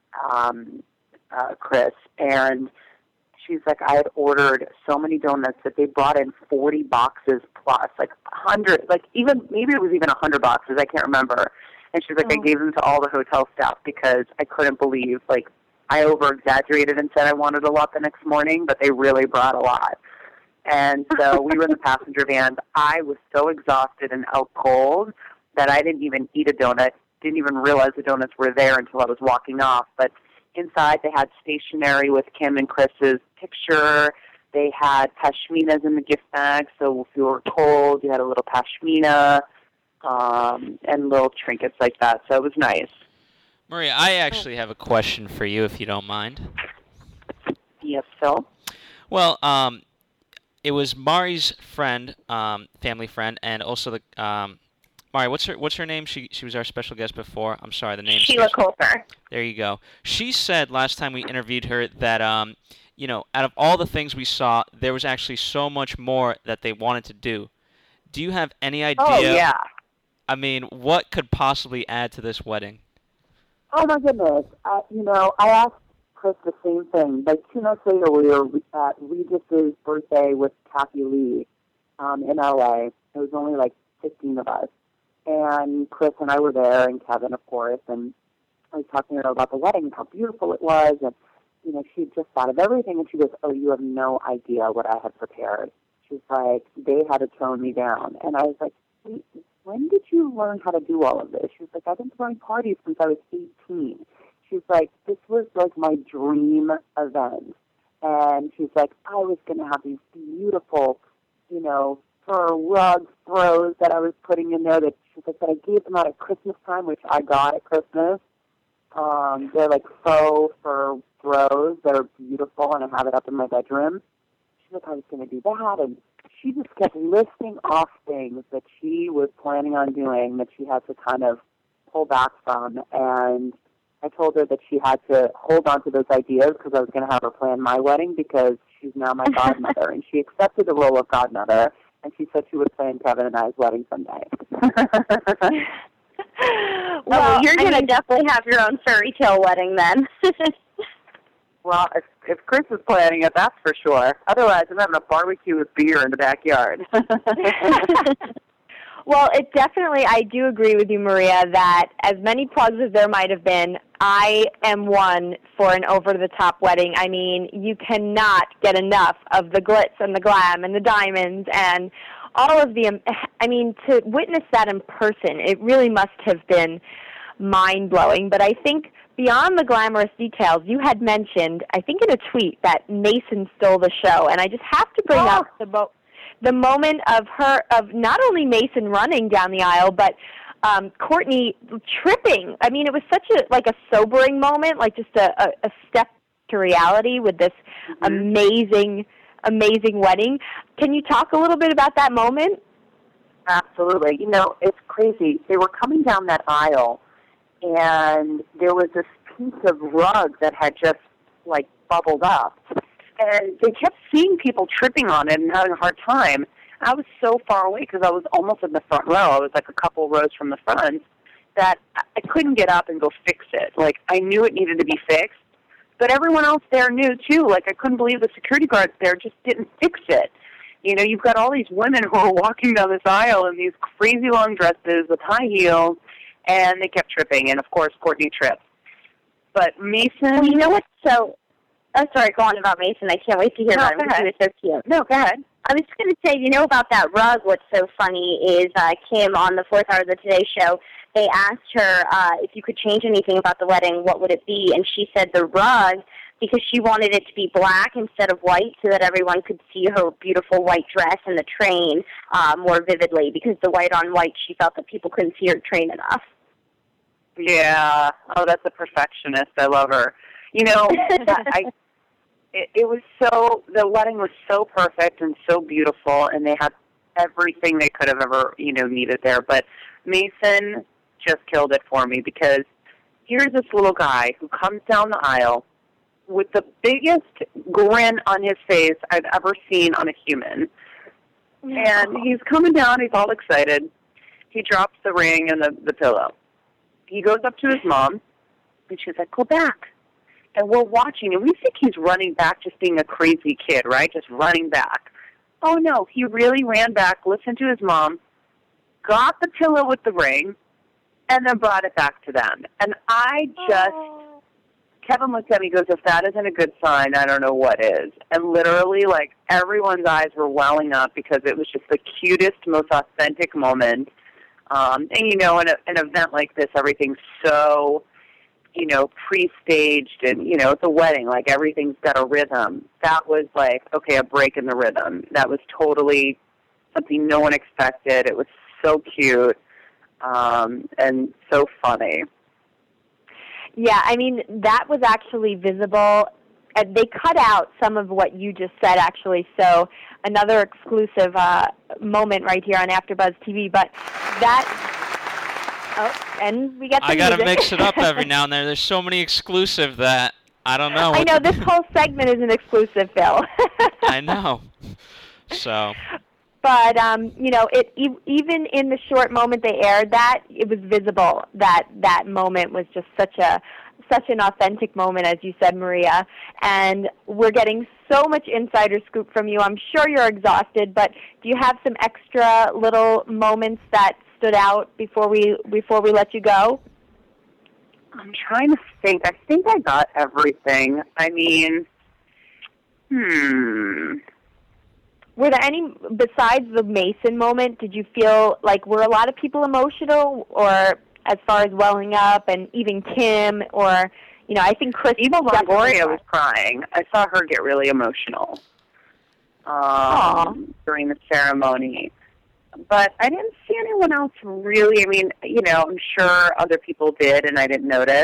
Chris, and she's like, I had ordered so many donuts that they brought in 40 boxes plus, like 100, like even, maybe it was even 100 boxes, I can't remember. And she's like, I gave them to all the hotel staff because I couldn't believe, like, I over-exaggerated and said I wanted a lot the next morning, but they really brought a lot. And so we were in the passenger van. I was so exhausted and out cold that I didn't even eat a donut, didn't even realize the donuts were there until I was walking off. But inside, they had stationery with Kim and Chris's picture. They had pashminas in the gift bag, so if you were cold, you had a little pashmina and little trinkets like that. So it was nice. Maria, I actually have a question for you, if you don't mind. Yes, Phil? Well, it was Mari's friend, family friend, and also the Mari. What's her name? She was our special guest before. I'm sorry, the name. Sheila Colfer. There you go. She said last time we interviewed her that out of all the things we saw, there was actually so much more that they wanted to do. Do you have any idea? Oh yeah. I mean, what could possibly add to this wedding? Oh my goodness. I asked Chris the same thing. Like 2 nights later, we were at Regis's birthday with Kathy Lee in LA. It was only like 15 of us. And Chris and I were there, and Kevin, of course, and I was talking to her about the wedding and how beautiful it was, and, she just thought of everything, and she goes, oh, you have no idea what I had prepared. She's like, they had to tone me down. And I was like, when did you learn how to do all of this? She was like, I've been throwing parties since I was 18. She's like, this was like my dream event. And she's like, I was going to have these beautiful, fur rug throws that I was putting in there that she's like, that I gave them out at Christmas time, which I got at Christmas. They're like faux fur throws that are beautiful, and I have it up in my bedroom. She's like, I was going to do that, and she just kept listing off things that she was planning on doing that she had to kind of pull back from, and I told her that she had to hold on to those ideas because I was going to have her plan my wedding because she's now my godmother, and she accepted the role of godmother, and she said she would plan Kevin and I's wedding someday. Well, you're going to definitely have your own fairy tale wedding then. Well, if Chris is planning it, that's for sure. Otherwise, I'm having a barbecue with beer in the backyard. Well, it definitely, I do agree with you, Maria, that as many plugs as there might have been, I am one for an over-the-top wedding. I mean, you cannot get enough of the glitz and the glam and the diamonds and all of the, to witness that in person, it really must have been mind-blowing. But I think beyond the glamorous details, you had mentioned, I think in a tweet, that Mason stole the show. And I just have to bring up the moment of not only Mason running down the aisle, but Courtney tripping. I mean, it was such a sobering moment, like just a step to reality with this amazing wedding. Can you talk a little bit about that moment? Absolutely. It's crazy. They were coming down that aisle, and there was this piece of rug that had just, bubbled up. And they kept seeing people tripping on it and having a hard time. I was so far away because I was almost in the front row. I was a couple rows from the front that I couldn't get up and go fix it. I knew it needed to be fixed, but everyone else there knew too. I couldn't believe the security guards there just didn't fix it. You know, you've got all these women who are walking down this aisle in these crazy long dresses with high heels, and they kept tripping. And, of course, Courtney tripped. But Mason... Well, you know what's so... Oh, sorry, go on about Mason. I can't wait to hear about him because he was so cute. No, go ahead. I was just going to say, you know about that rug, what's so funny is Kim on the 4th hour of the Today Show, they asked her if you could change anything about the wedding, what would it be? And she said the rug, because she wanted it to be black instead of white so that everyone could see her beautiful white dress and the train more vividly, because the white on white, she felt that people couldn't see her train enough. Yeah. Oh, that's a perfectionist. I love her. You know, it was so, the wedding was so perfect and so beautiful, and they had everything they could have ever, needed there. But Mason just killed it for me, because here's this little guy who comes down the aisle with the biggest grin on his face I've ever seen on a human. And he's coming down, he's all excited. He drops the ring and the pillow. He goes up to his mom, and she's like, go back. And we're watching, and we think he's running back just being a crazy kid, right? Just running back. Oh, no, he really ran back, listened to his mom, got the pillow with the ring, and then brought it back to them. And Kevin looked at me and goes, if that isn't a good sign, I don't know what is. And literally, like, everyone's eyes were welling up because it was just the cutest, most authentic moment. And, in an event like this, everything's so... pre-staged and, it's a wedding, like everything's got a rhythm. That was like, okay, a break in the rhythm. That was totally something no one expected. It was so cute and so funny. Yeah, I mean, that was actually visible. They cut out some of what you just said, actually, so another exclusive moment right here on AfterBuzz TV, but that... Oh, and we got the I got to music. mix it up every now and then. There's so many exclusive that I don't know. I know, this whole segment is an exclusive, Phil. I know. So. But, even in the short moment they aired that, it was visible that that moment was just such an authentic moment, as you said, Maria. And we're getting so much insider scoop from you. I'm sure you're exhausted, but do you have some extra little moments that stood out before we let you go? I'm trying to think. I think I got everything. I mean, Were there any, besides the Mason moment, did you feel like, were a lot of people emotional, or as far as welling up, and even Kim, or, I think Chris... Eva Longoria was crying. I saw her get really emotional during the ceremony. But I didn't see anyone else really. I mean, I'm sure other people did, and I didn't notice.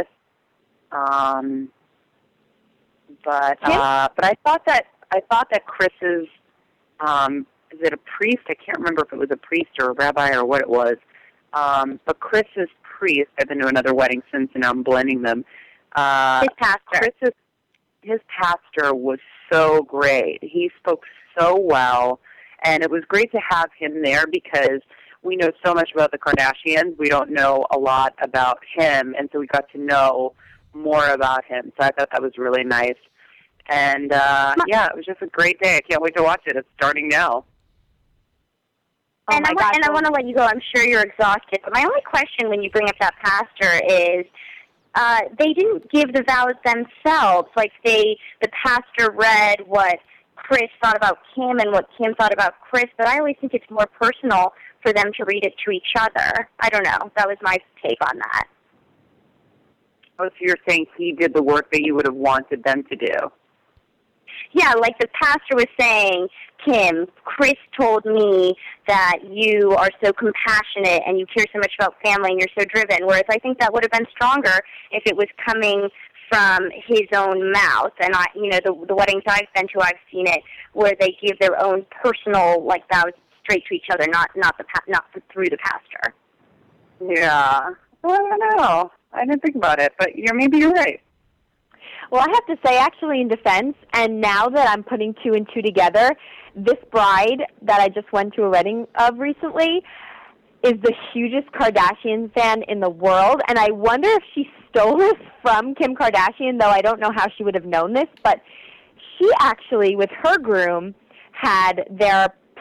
But I thought that Chris's, is it a priest? I can't remember if it was a priest or a rabbi or what it was. But Chris's priest, I've been to another wedding since, and now I'm blending them. His pastor. His pastor was so great. He spoke so well. And it was great to have him there because we know so much about the Kardashians. We don't know a lot about him, and so we got to know more about him. So I thought that was really nice. And, it was just a great day. I can't wait to watch it. It's starting now. And I want to let you go. I'm sure you're exhausted. But my only question when you bring up that pastor is, they didn't give the vows themselves. Like, the pastor read what Chris thought about Kim and what Kim thought about Chris, but I always think it's more personal for them to read it to each other. I don't know. That was my take on that. Oh, so you're saying he did the work that you would have wanted them to do? Yeah, like the pastor was saying, Kim, Chris told me that you are so compassionate and you care so much about family and you're so driven, whereas I think that would have been stronger if it was coming from his own mouth. And the weddings I've been to, I've seen it where they give their own personal vows straight to each other, not through the pastor. Yeah, well, I don't know. I didn't think about it, but maybe you're right. Well, I have to say, actually, in defense, and now that I'm putting two and two together, this bride that I just went to a wedding of recently is the hugest Kardashian fan in the world, and I wonder if she stole this from Kim Kardashian, though I don't know how she would have known this, but she actually, with her groom, had their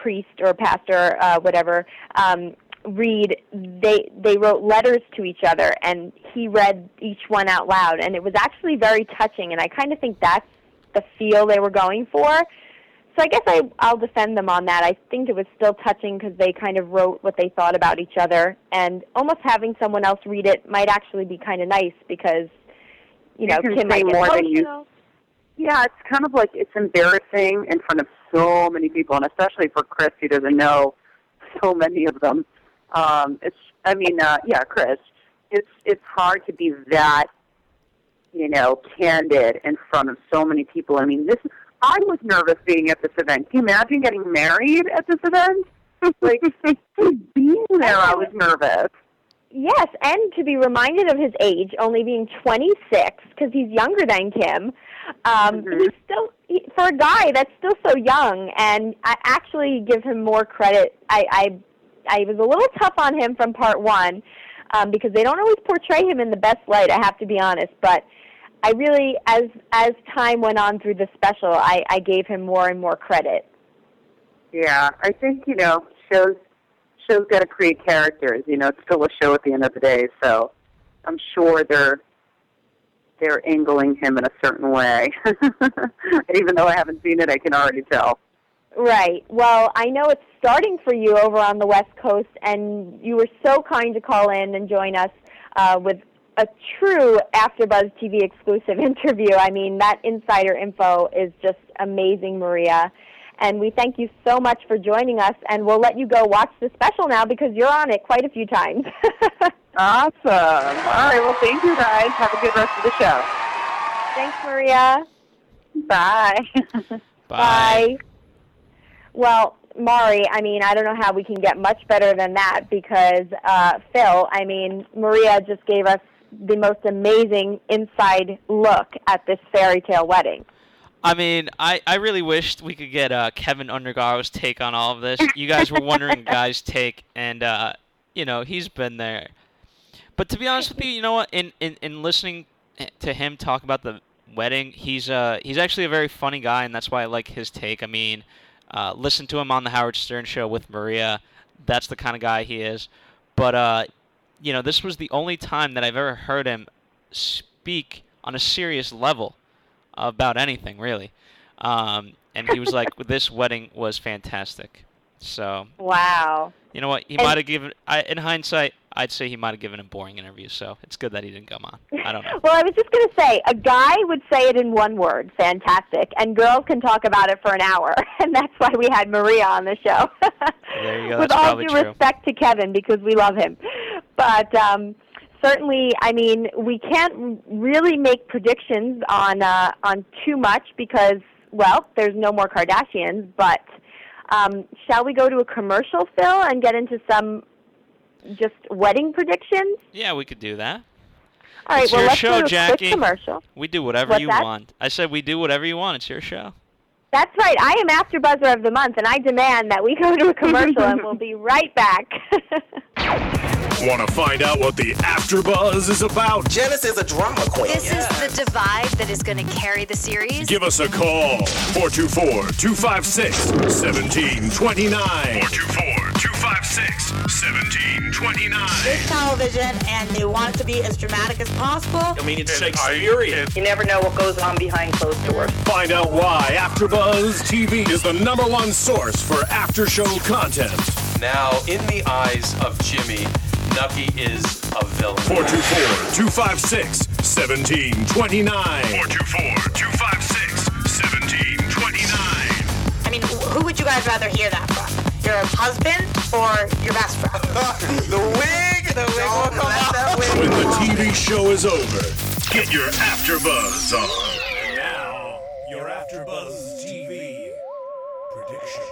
priest or pastor, whatever, read, they wrote letters to each other, and he read each one out loud, and it was actually very touching, and I kind of think that's the feel they were going for. So I guess I'll defend them on that. I think it was still touching because they kind of wrote what they thought about each other, and almost having someone else read it might actually be kind of nice because, you know, Kim might get more than emotional. Yeah, it's kind of like it's embarrassing in front of so many people, and especially for Chris, who doesn't know so many of them. Chris, it's hard to be that, you know, candid in front of so many people. I mean, I was nervous being at this event. Can you imagine getting married at this event? Like, being there, I was nervous. Yes, and to be reminded of his age, only being 26, because he's younger than Kim. He's still, for a guy, that's still so young, and I actually give him more credit. I was a little tough on him from part one, because they don't always portray him in the best light, I have to be honest, but I really, as time went on through the special, I gave him more and more credit. Yeah, I think, you know, shows got to create characters. You know, it's still a show at the end of the day, so I'm sure they're angling him in a certain way. Even though I haven't seen it, I can already tell. Right. Well, I know it's starting for you over on the West Coast, and you were so kind to call in and join us with a true AfterBuzz TV exclusive interview. I mean, that insider info is just amazing, Maria. And we thank you so much for joining us, and we'll let you go watch the special now because you're on it quite a few times. Awesome. All right, well, thank you, guys. Have a good rest of the show. Thanks, Maria. Bye. Bye. Well, Mari, I mean, I don't know how we can get much better than that because, Phil, I mean, Maria just gave us the most amazing inside look at this fairy tale wedding. I mean, I really wished we could get Kevin Undergaro's take on all of this. You guys were wondering Guy's take, and, you know, he's been there. But to be honest with you, you know what? In listening to him talk about the wedding, he's actually a very funny guy, and that's why I like his take. I mean, listen to him on the Howard Stern Show with Maria. That's the kind of guy he is. But, you know, this was the only time that I've ever heard him speak on a serious level about anything, really. And he was like, this wedding was fantastic. So, wow. You know what? He might have given, in hindsight, I'd say he might have given a boring interview, so it's good that he didn't come on. I don't know. Well, I was just going to say, a guy would say it in one word, fantastic, and girls can talk about it for an hour, and that's why we had Maria on the show. There you go. With That's all probably due respect to Kevin, because we love him. But certainly, I mean, we can't really make predictions on too much because, well, there's no more Kardashians, but shall we go to a commercial, Phil, and get into some just wedding predictions? Yeah, we could do that. All right, it's well, your let's show, go to a Jackie. quick commercial. We do whatever What's you that? want. I said we do whatever you want. It's your show. That's right. I am AfterBuzzer of the month, and I demand that we go to a commercial, and we'll be right back. Want to find out what the AfterBuzz is about? Janice is a drama queen. This is the divide that is going to carry the series. Give us a call. 424-256-1729. 424-256-1729. It's television, and they want it to be as dramatic as possible. I mean, it's Shakespearean. You never know what goes on behind closed doors. Find out why AfterBuzz TV is the #1 source for after-show content. Now, in the eyes of Jimmy, Nucky is a villain. 424-256-1729. 424-256-1729. I mean, who would you guys rather hear that from? Your husband or your best friend? The wig! The wig will come out. When the TV show is over, get your AfterBuzz on. And now, your AfterBuzz TV predictions.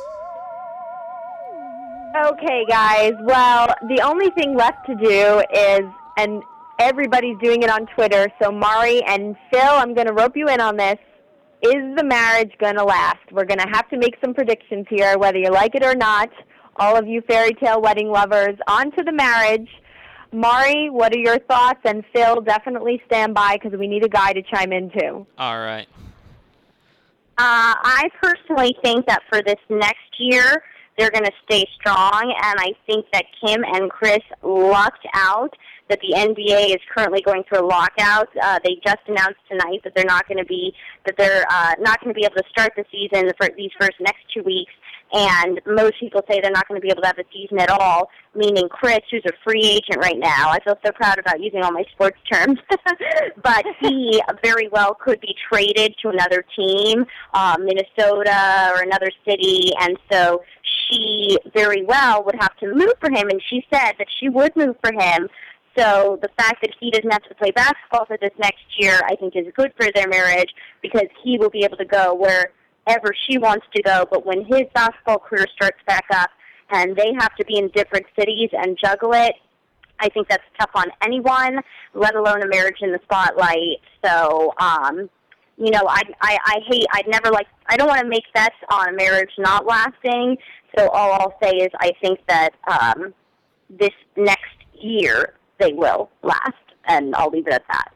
Okay, guys. Well, the only thing left to do is, and everybody's doing it on Twitter, so Mari and Phil, I'm going to rope you in on this. Is the marriage going to last? We're going to have to make some predictions here, whether you like it or not. All of you fairy tale wedding lovers, on to the marriage. Mari, what are your thoughts? And Phil, definitely stand by because we need a guy to chime in too. All right. I personally think that for this next year, they're going to stay strong, and I think that Kim and Chris lucked out that the NBA is currently going through a lockout. They just announced tonight that they're not going to be able to start the season for these next 2 weeks. And most people say they're not going to be able to have a season at all, meaning Chris, who's a free agent right now. I feel so proud about using all my sports terms. But he very well could be traded to another team, Minnesota or another city. And so she very well would have to move for him, and she said that she would move for him. So the fact that he doesn't have to play basketball for this next year, I think, is good for their marriage because he will be able to go wherever she wants to go. But when his basketball career starts back up and they have to be in different cities and juggle it, I think that's tough on anyone, let alone a marriage in the spotlight. So, you know, I don't want to make bets on a marriage not lasting. So all I'll say is I think that this next year they will last, and I'll leave it at that.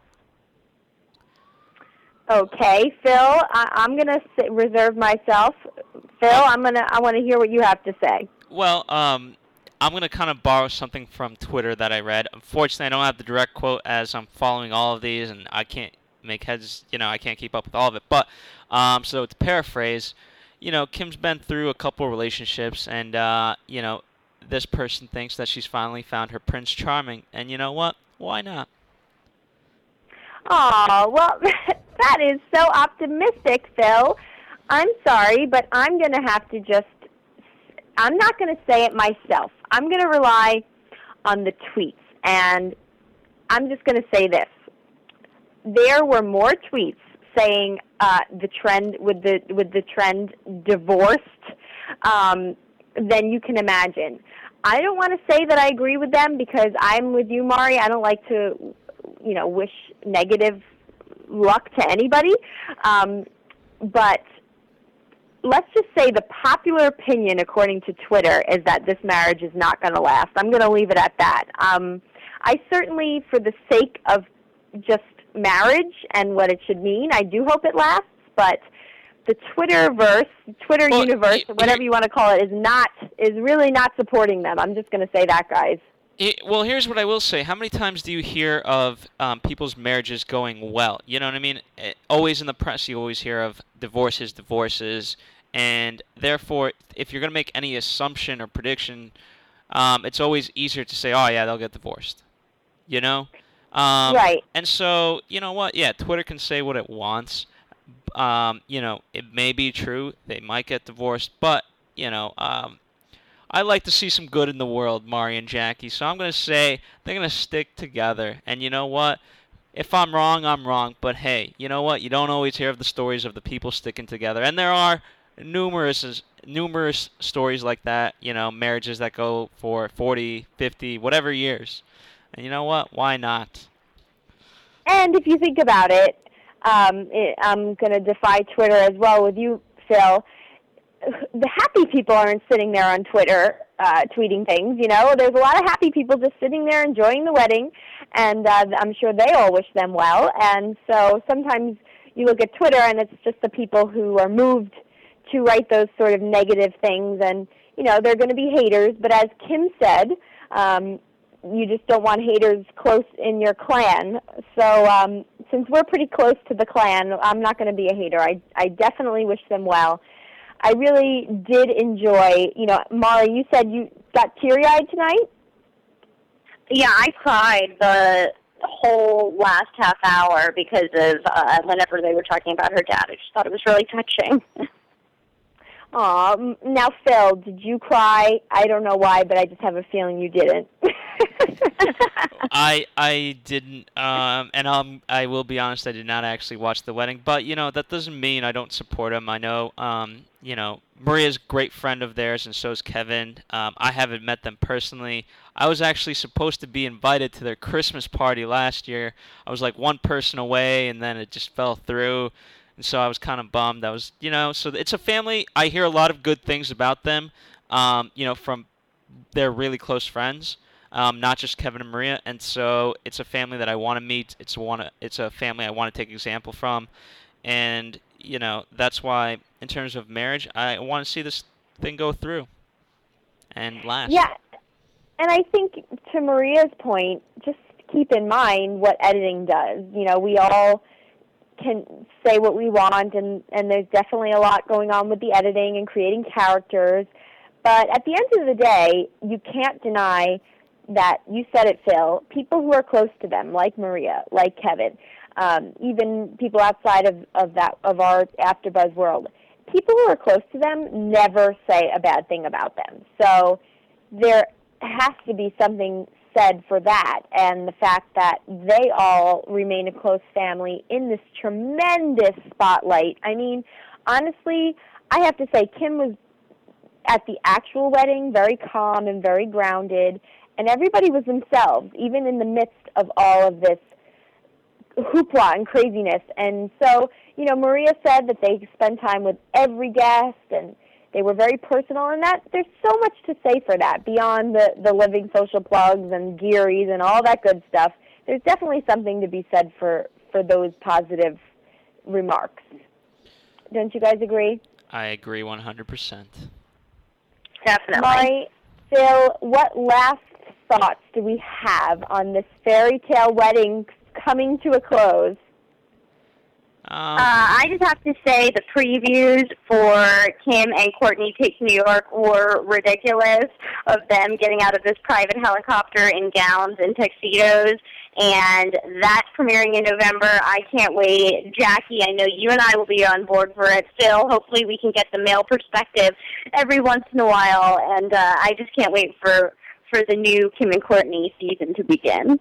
Okay, Phil, I'm going to reserve myself. Phil, I want to hear what you have to say. Well, I'm going to kind of borrow something from Twitter that I read. Unfortunately, I don't have the direct quote as I'm following all of these, and I can't make heads, I can't keep up with all of it. But, so to paraphrase, Kim's been through a couple of relationships, and, this person thinks that she's finally found her Prince Charming. And you know what? Why not? Oh, well, that is so optimistic, Phil. I'm sorry, but I'm going to have to I'm not going to say it myself. I'm going to rely on the tweets. And I'm just going to say this. There were more tweets saying the trend divorced than you can imagine. I don't want to say that I agree with them because I'm with you, Mari. I don't like to, wish negative luck to anybody. But let's just say the popular opinion, according to Twitter, is that this marriage is not going to last. I'm going to leave it at that. I certainly, for the sake of just marriage and what it should mean, I do hope it lasts, but the Twitter universe, whatever you want to call it, is really not supporting them. I'm just going to say that, guys. Well, here's what I will say. How many times do you hear of people's marriages going well? You know what I mean? Always in the press, you always hear of divorces, and therefore, if you're going to make any assumption or prediction, it's always easier to say, oh, yeah, they'll get divorced. Right. And so, you know what? Yeah, Twitter can say what it wants. It may be true. They might get divorced, but, I like to see some good in the world, Mari and Jackie, so I'm going to say they're going to stick together. And you know what? If I'm wrong, I'm wrong. But hey, you know what? You don't always hear of the stories of the people sticking together. And there are numerous stories like that, marriages that go for 40, 50, whatever years. And you know what? Why not? And if you think about it, I'm going to defy Twitter as well with you, Phil. The happy people aren't sitting there on Twitter tweeting things, There's a lot of happy people just sitting there enjoying the wedding, and I'm sure they all wish them well. And so sometimes you look at Twitter, and it's just the people who are moved to write those sort of negative things. And, they're going to be haters. But as Kim said, you just don't want haters close in your clan. So since we're pretty close to the clan, I'm not going to be a hater. I definitely wish them well. I really did enjoy, Molly, you said you got teary-eyed tonight? Yeah, I cried the whole last half hour because of whenever they were talking about her dad. I just thought it was really touching. Aw, now, Phil, did you cry? I don't know why, but I just have a feeling you didn't. I didn't, and I will be honest, I did not actually watch the wedding. But, that doesn't mean I don't support him. I know, Maria's a great friend of theirs, and so is Kevin. I haven't met them personally. I was actually supposed to be invited to their Christmas party last year. I was like one person away, and then it just fell through. And so I was kind of bummed. I was, so it's a family. I hear a lot of good things about them, from their really close friends, not just Kevin and Maria. And so it's a family that I want to meet. It's a family I want to take example from. And, that's why, in terms of marriage, I want to see this thing go through and last. Yeah, and I think to Maria's point, just keep in mind what editing does. We all can say what we want, and there's definitely a lot going on with the editing and creating characters. But at the end of the day, you can't deny that, you said it, Phil, people who are close to them, like Maria, like Kevin, even people outside of our AfterBuzz world, people who are close to them never say a bad thing about them. So there has to be something said for that, and the fact that they all remain a close family in this tremendous spotlight. I mean, honestly, I have to say, Kim was at the actual wedding very calm and very grounded, and everybody was themselves, even in the midst of all of this hoopla and craziness. And so, Maria said that they spend time with every guest, and they were very personal, and that there's so much to say for that, beyond the living social plugs and gearies and all that good stuff. There's definitely something to be said for those positive remarks. Don't you guys agree? I agree 100%. Definitely. Phil, what last thoughts do we have on this fairy tale wedding coming to a close? I just have to say the previews for Kim and Courtney Take New York were ridiculous, of them getting out of this private helicopter in gowns and tuxedos, and that's premiering in November. I can't wait. Jackie, I know you and I will be on board for it. Phil, hopefully we can get the male perspective every once in a while, and I just can't wait for the new Kim and Courtney season to begin.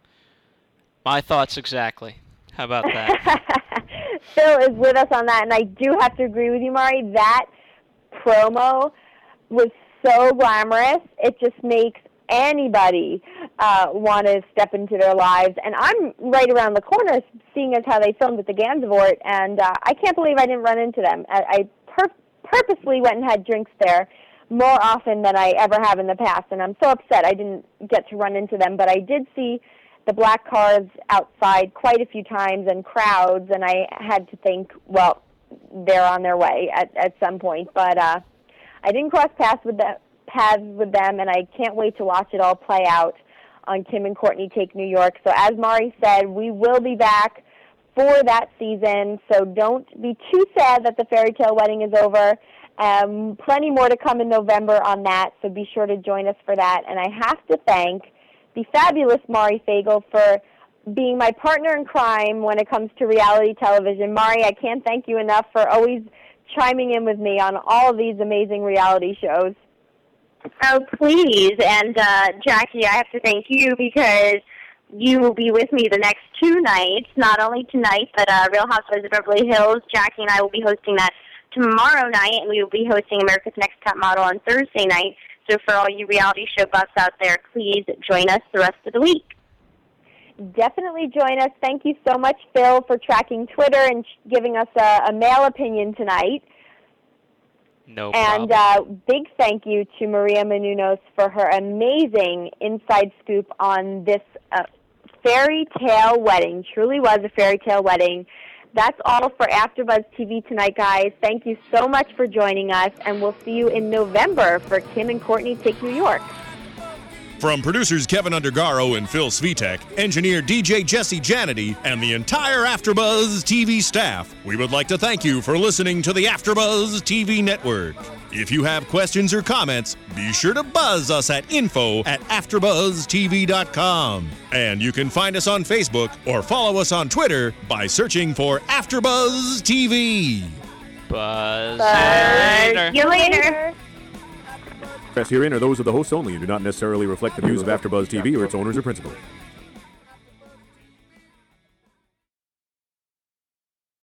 My thoughts exactly. How about that? Phil is with us on that, and I do have to agree with you, Mari. That promo was so glamorous. It just makes anybody want to step into their lives. And I'm right around the corner, seeing as how they filmed at the Gansevoort, and I can't believe I didn't run into them. I purposely went and had drinks there more often than I ever have in the past, and I'm so upset I didn't get to run into them. But I did see the black cars outside quite a few times and crowds, and I had to think, well, they're on their way at some point. But I didn't cross paths with them, and I can't wait to watch it all play out on Kim and Courtney Take New York. So as Mari said, we will be back for that season, so don't be too sad that the fairy tale wedding is over. Plenty more to come in November on that, so be sure to join us for that. And I have to thank the fabulous Mari Fagel for being my partner in crime when it comes to reality television. Mari, I can't thank you enough for always chiming in with me on all of these amazing reality shows. Oh, please. And Jackie, I have to thank you because you will be with me the next 2 nights, not only tonight, but Real Housewives of Beverly Hills. Jackie and I will be hosting that tomorrow night, and we will be hosting America's Next Top Model on Thursday night. So for all you reality show buffs out there, please join us the rest of the week. Definitely join us. Thank you so much, Phil, for tracking Twitter and giving us a male opinion tonight. No problem. And big thank you to Maria Menounos for her amazing inside scoop on this fairy tale wedding. Truly was a fairy tale wedding. That's all for AfterBuzz TV tonight, guys. Thank you so much for joining us, and we'll see you in November for Kim and Courtney Take New York. From producers Kevin Undergaro and Phil Svitek, engineer DJ Jesse Janity, and the entire AfterBuzz TV staff, we would like to thank you for listening to the AfterBuzz TV network. If you have questions or comments, be sure to buzz us at info@AfterBuzzTV.com. And you can find us on Facebook or follow us on Twitter by searching for AfterBuzz TV. Buzz you later. Press herein are those of the hosts only and do not necessarily reflect the views of AfterBuzz TV or its owners or principals.